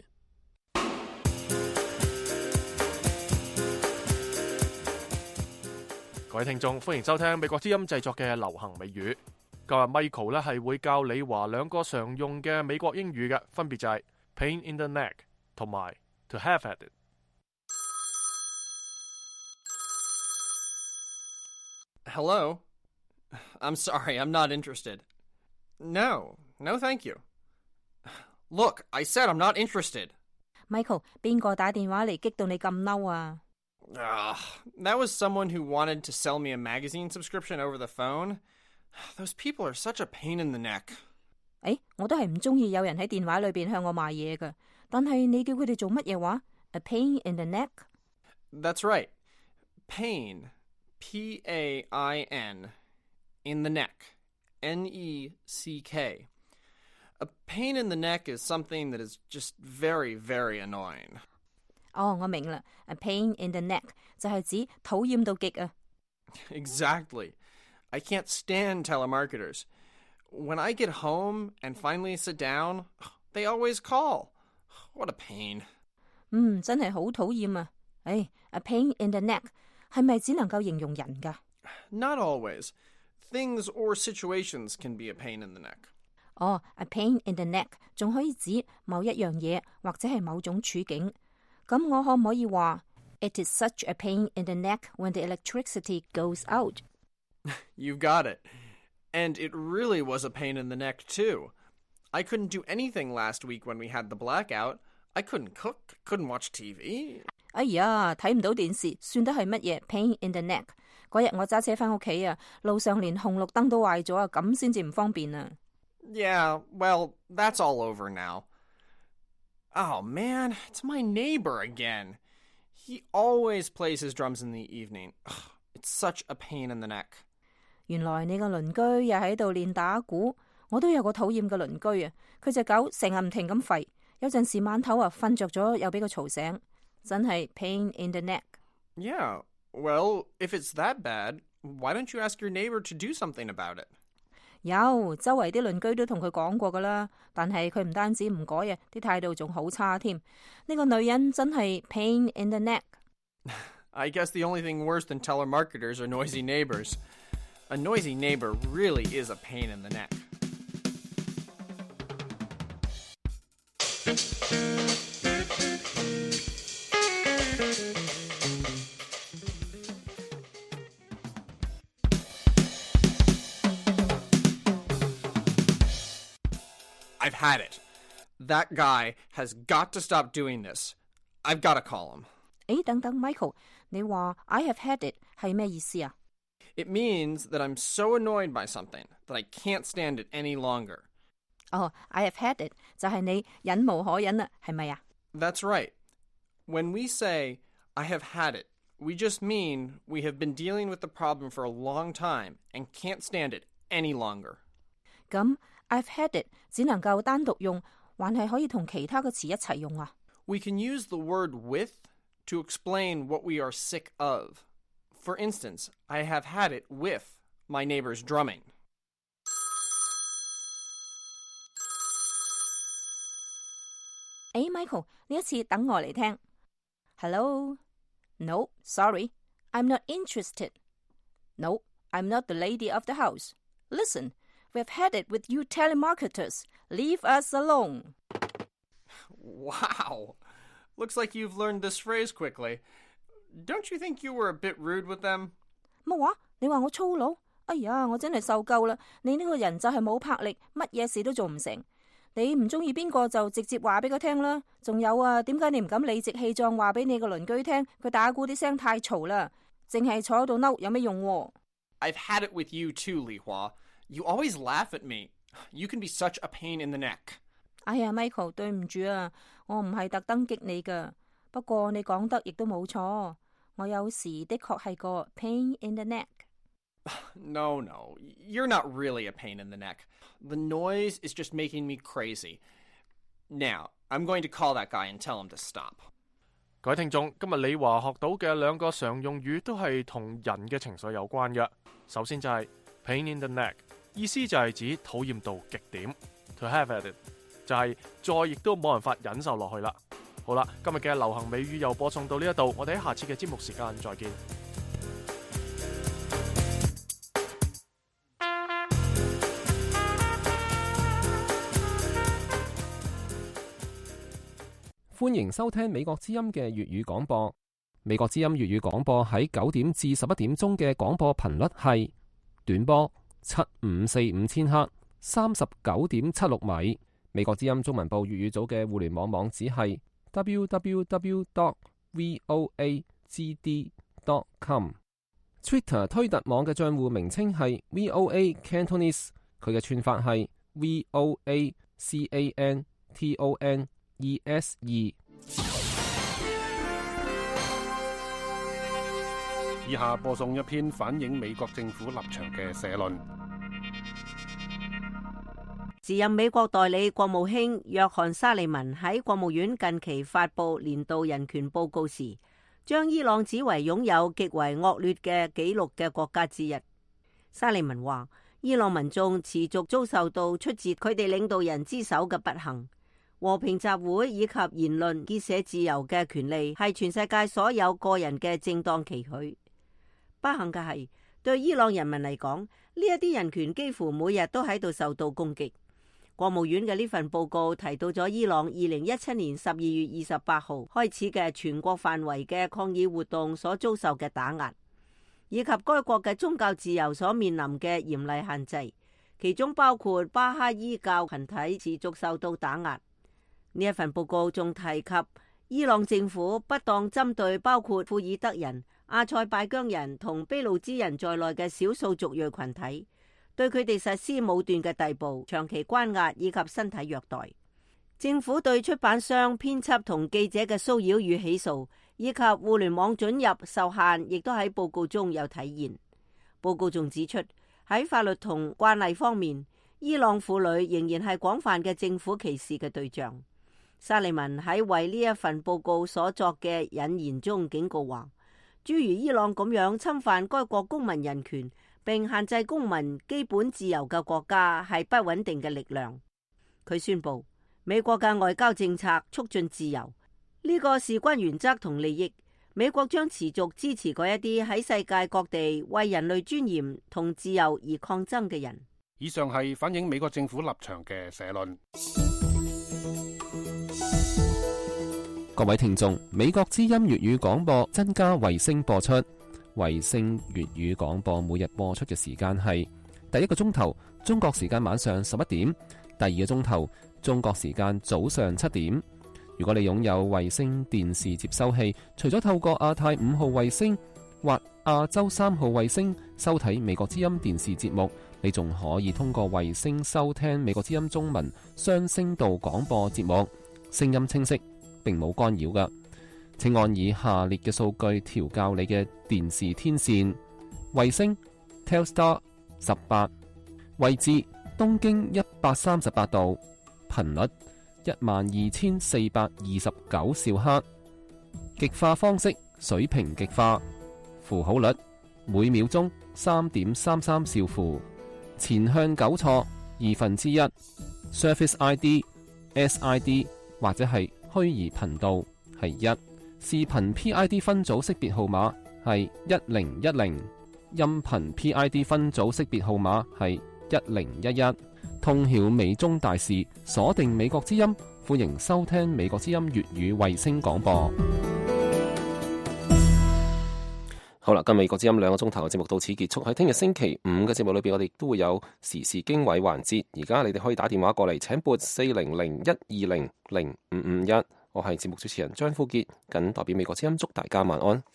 [SPEAKER 6] 各位聽眾，歡迎收聽美國之音製作嘅流行美語。今日 Michael 咧係會教李華兩個常用嘅美國英語嘅，分別就係 pain in the neck 同埋 to have at it。
[SPEAKER 13] Hello? I'm sorry, I'm not interested. No, no thank you. Look, I said I'm not interested.
[SPEAKER 3] Michael, 邊個打電話嚟激到你咁嬲啊？
[SPEAKER 13] Ugh, that was someone who wanted to sell me a magazine subscription over the phone. Those people are such a pain in the neck.
[SPEAKER 3] 誒，我都係唔中意有人喺電話裏邊向我賣嘢㗎。但係你叫佢哋做乜嘢話 ？A pain in the neck?
[SPEAKER 13] That's right. Pain. P A I N. In the neck. N E C K. A pain in the neck is something that is just very, very annoying.
[SPEAKER 3] 哦，我明啦。A pain in the neck 就係指討厭到極啊。
[SPEAKER 13] Exactly. I can't stand telemarketers. When I get home and finally sit down, they always call. What a pain.
[SPEAKER 3] 嗯，真係好討厭啊。誒 ，a pain in the neck 係咪只能夠形容人㗎？
[SPEAKER 13] Not always. Things or situations can be a pain in the neck.
[SPEAKER 3] 哦 ，a pain in the neck 仲可以指某一樣嘢或者係某種處境。咁我可唔可以話 It is such a pain in the neck when the electricity goes out?
[SPEAKER 13] You've got it. And it really was a pain in the neck, too. I couldn't do anything last week when we had the blackout. I couldn't cook, couldn't watch T V.
[SPEAKER 3] 哎呀，睇唔到電視，算得係乜嘢 pain in the neck？ 嗰日我揸車返屋企啊，路上連紅綠燈都壞咗啊，咁先至唔方便啊。
[SPEAKER 13] Yeah, well, that's all over now. Oh, man, it's my neighbor again. He always plays his drums in the evening. Ugh, it's such a pain in the neck.
[SPEAKER 3] 原來你個鄰居又喺度練打鼓，我都有個討厭嘅鄰居啊，佢隻狗成日唔停咁吠，有陣時晚頭啊瞓着咗又俾佢嘈醒，真係 pain in the neck.
[SPEAKER 13] Yeah, well, if it's that bad, why don't you ask your neighbor to do something about it?
[SPEAKER 3] 有，周圍啲鄰居都同佢講過噶啦，但係佢唔單止唔改啊，啲態度仲好差添。呢個女人真係 pain in the neck.
[SPEAKER 13] I guess the only thing worse than telemarketers are noisy neighbors. A noisy neighbor really is a pain in the neck. I've had it. That guy has got to stop doing this. I've got to call him.
[SPEAKER 3] 誒，等等 Michael， 你話 I have had it 係咩意思啊？
[SPEAKER 13] It means that I'm so annoyed by something that I can't stand it any longer.
[SPEAKER 3] 哦 I have had it 就係你忍無可忍啦，係咪啊？
[SPEAKER 13] That's right. When we say, I have had it, we just mean we have been dealing with the problem for a long time and can't stand it any longer.
[SPEAKER 3] 咁 I've had it 只能夠單獨用，還係可以同其他嘅詞一齊用啊？
[SPEAKER 13] We can use the word with to explain what we are sick of. For instance, I have had it with my neighbor's drumming.
[SPEAKER 3] Hey, Michael, 呢一次等我嚟聽。Hello? No, sorry. I'm not interested. No, I'm not the lady of the house. Listen, we've had it with you telemarketers. Leave us alone.
[SPEAKER 13] Wow. Looks like you've learned this phrase quickly. Don't you think you were a bit rude with them?
[SPEAKER 3] 乜話？你話我粗魯？哎呀，我真係受夠啦！你呢個人就係冇魄力，乜嘢事都做唔成。你唔中意邊個就直接話俾佢聽啦。仲有啊，點解你唔敢理直氣壯話俾你個鄰居聽？佢打鼓啲聲太嘈啦，淨係坐喺度嬲有咩用喎？
[SPEAKER 13] I've had it with you too, Li Hua. You always laugh at me. You can be such a pain in the neck.
[SPEAKER 3] 哎呀 ，Michael， 對唔住啊，我唔係特登激你噶。不過你講得亦都冇錯，我有時的確係個 pain in the neck。
[SPEAKER 13] No, no, you're not really a pain in the neck. The noise is just making me crazy. Now, I'm going to call that guy and tell him to stop.
[SPEAKER 6] 各位聽眾，今日李華學到嘅兩個常用語都係同人嘅情緒有關嘅。首先就係 pain in the neck， 意思就係指討厭到極點。To have at it 就係再亦都冇辦法忍受落去啦。好啦，今日嘅流行美語又播送到呢一度，我哋喺下次嘅節目時間再見。
[SPEAKER 1] 歡迎收聽美國之音嘅粵語廣播。 美國之音粵語廣播喺九點至十一點鐘嘅廣播頻率係短波七五四五千赫，三十九點七六米。美國之音中文部粵語組嘅互聯網網址係 double-u double-u double-u dot voa g d dot com。Twitter 推特網嘅賬戶名稱係 V O A Cantonese， 佢嘅串法係 V O A C A N T O N E S E。
[SPEAKER 5] 以下播送一篇反映美國政府立場嘅社論。
[SPEAKER 9] 時任美國代理國務卿約翰沙利文喺國務院近期發布年度人權報告時，將伊朗指為擁有極為惡劣嘅紀錄嘅國家之一。沙利文話，伊朗民眾持續遭受到出自佢哋領導人之手嘅不幸。和平集會以及言論結社自由嘅權利係全世界所有個人嘅正當期許。不幸嘅係，對伊朗人民嚟講，呢一啲人權幾乎每日都喺度受到攻擊。國務院嘅呢份報告提到咗伊朗二零一七年十二月二十八號開始嘅全國範圍嘅抗議活動所遭受嘅打壓，以及該國嘅宗教自由所面臨嘅嚴厲限制，其中包括巴哈伊教群體持續受到打壓。呢一份報告仲提及伊朗政府不當針對包括庫爾德人、阿塞拜疆人同俾路支人在內嘅少數族裔群體，對佢哋實施武斷嘅逮捕、長期關押以及身體虐待。政府對出版商、編輯同記者嘅騷擾與起訴，以及互聯網准入受限，亦都喺報告中有體現。報告仲指出，喺法律同慣例方面，伊朗婦女仍然係廣泛嘅政府歧視嘅對象。沙利文喺為呢一份報告所作嘅引言中警告話，諸如伊朗咁樣侵犯該國公民人權並限制公民基本自由嘅國家係不穩定嘅力量。佢宣布，美國嘅外交政策促進自由，呢個事關原則同利益。美國將持續支持嗰一啲喺世界各地為人類尊嚴同自由而抗爭嘅人。
[SPEAKER 5] 以上係反映美國政府立場嘅社論。
[SPEAKER 1] 各位聽眾，美國之音粵語廣播增加衛星播出。衛星粵語廣播每日播出嘅時間係第一個鐘頭中國時間晚上十一點，第二個鐘頭中國時間早上七點。如果你擁有衛星電視接收器，除咗透過亞太五號衛星或亞洲三號衛星收睇美國之音電視節目，你仲可以通過衛星收聽美國之音中文雙聲道廣播節目，聲音清晰，並冇干擾㗎。請按以下列嘅數據調校你嘅電視天線：衛星 Telstar 十八，位置東經一百三十八度，頻率一萬二千四百二十九兆赫，極化方式水平極化，符號率每秒鐘三點三三兆符，前向糾錯二分之一 ，Service I D S I D 或者係虛擬頻道係一，視頻 P I D 分組識別號碼係一零一零，音頻 P I D 分組識別號碼係一零一一。通曉美中大事，鎖定美國之音，歡迎收聽美國之音粵語衛星廣播。好啦，今日美國之音兩個鐘頭嘅節目到此結束。喺聽日星期五嘅節目裏邊，我哋都會有時事經緯環節。而家你哋可以打電話過嚟，請撥四零零一二零零五五一。我係節目主持人張富傑，謹代表美國之音祝大家晚安。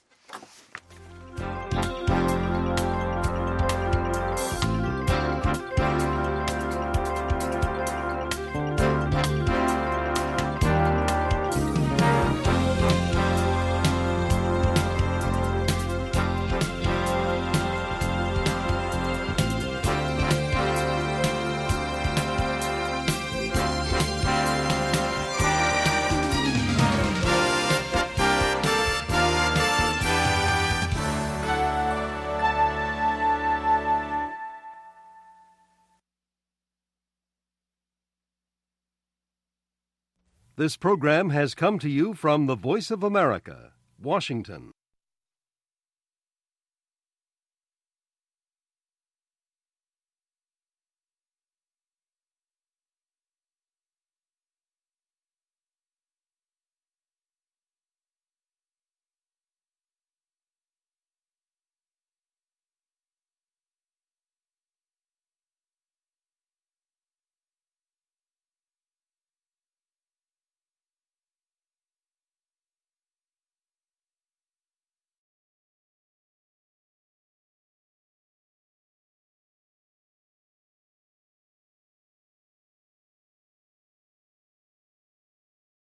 [SPEAKER 14] This program has come to you from the Voice of America, Washington.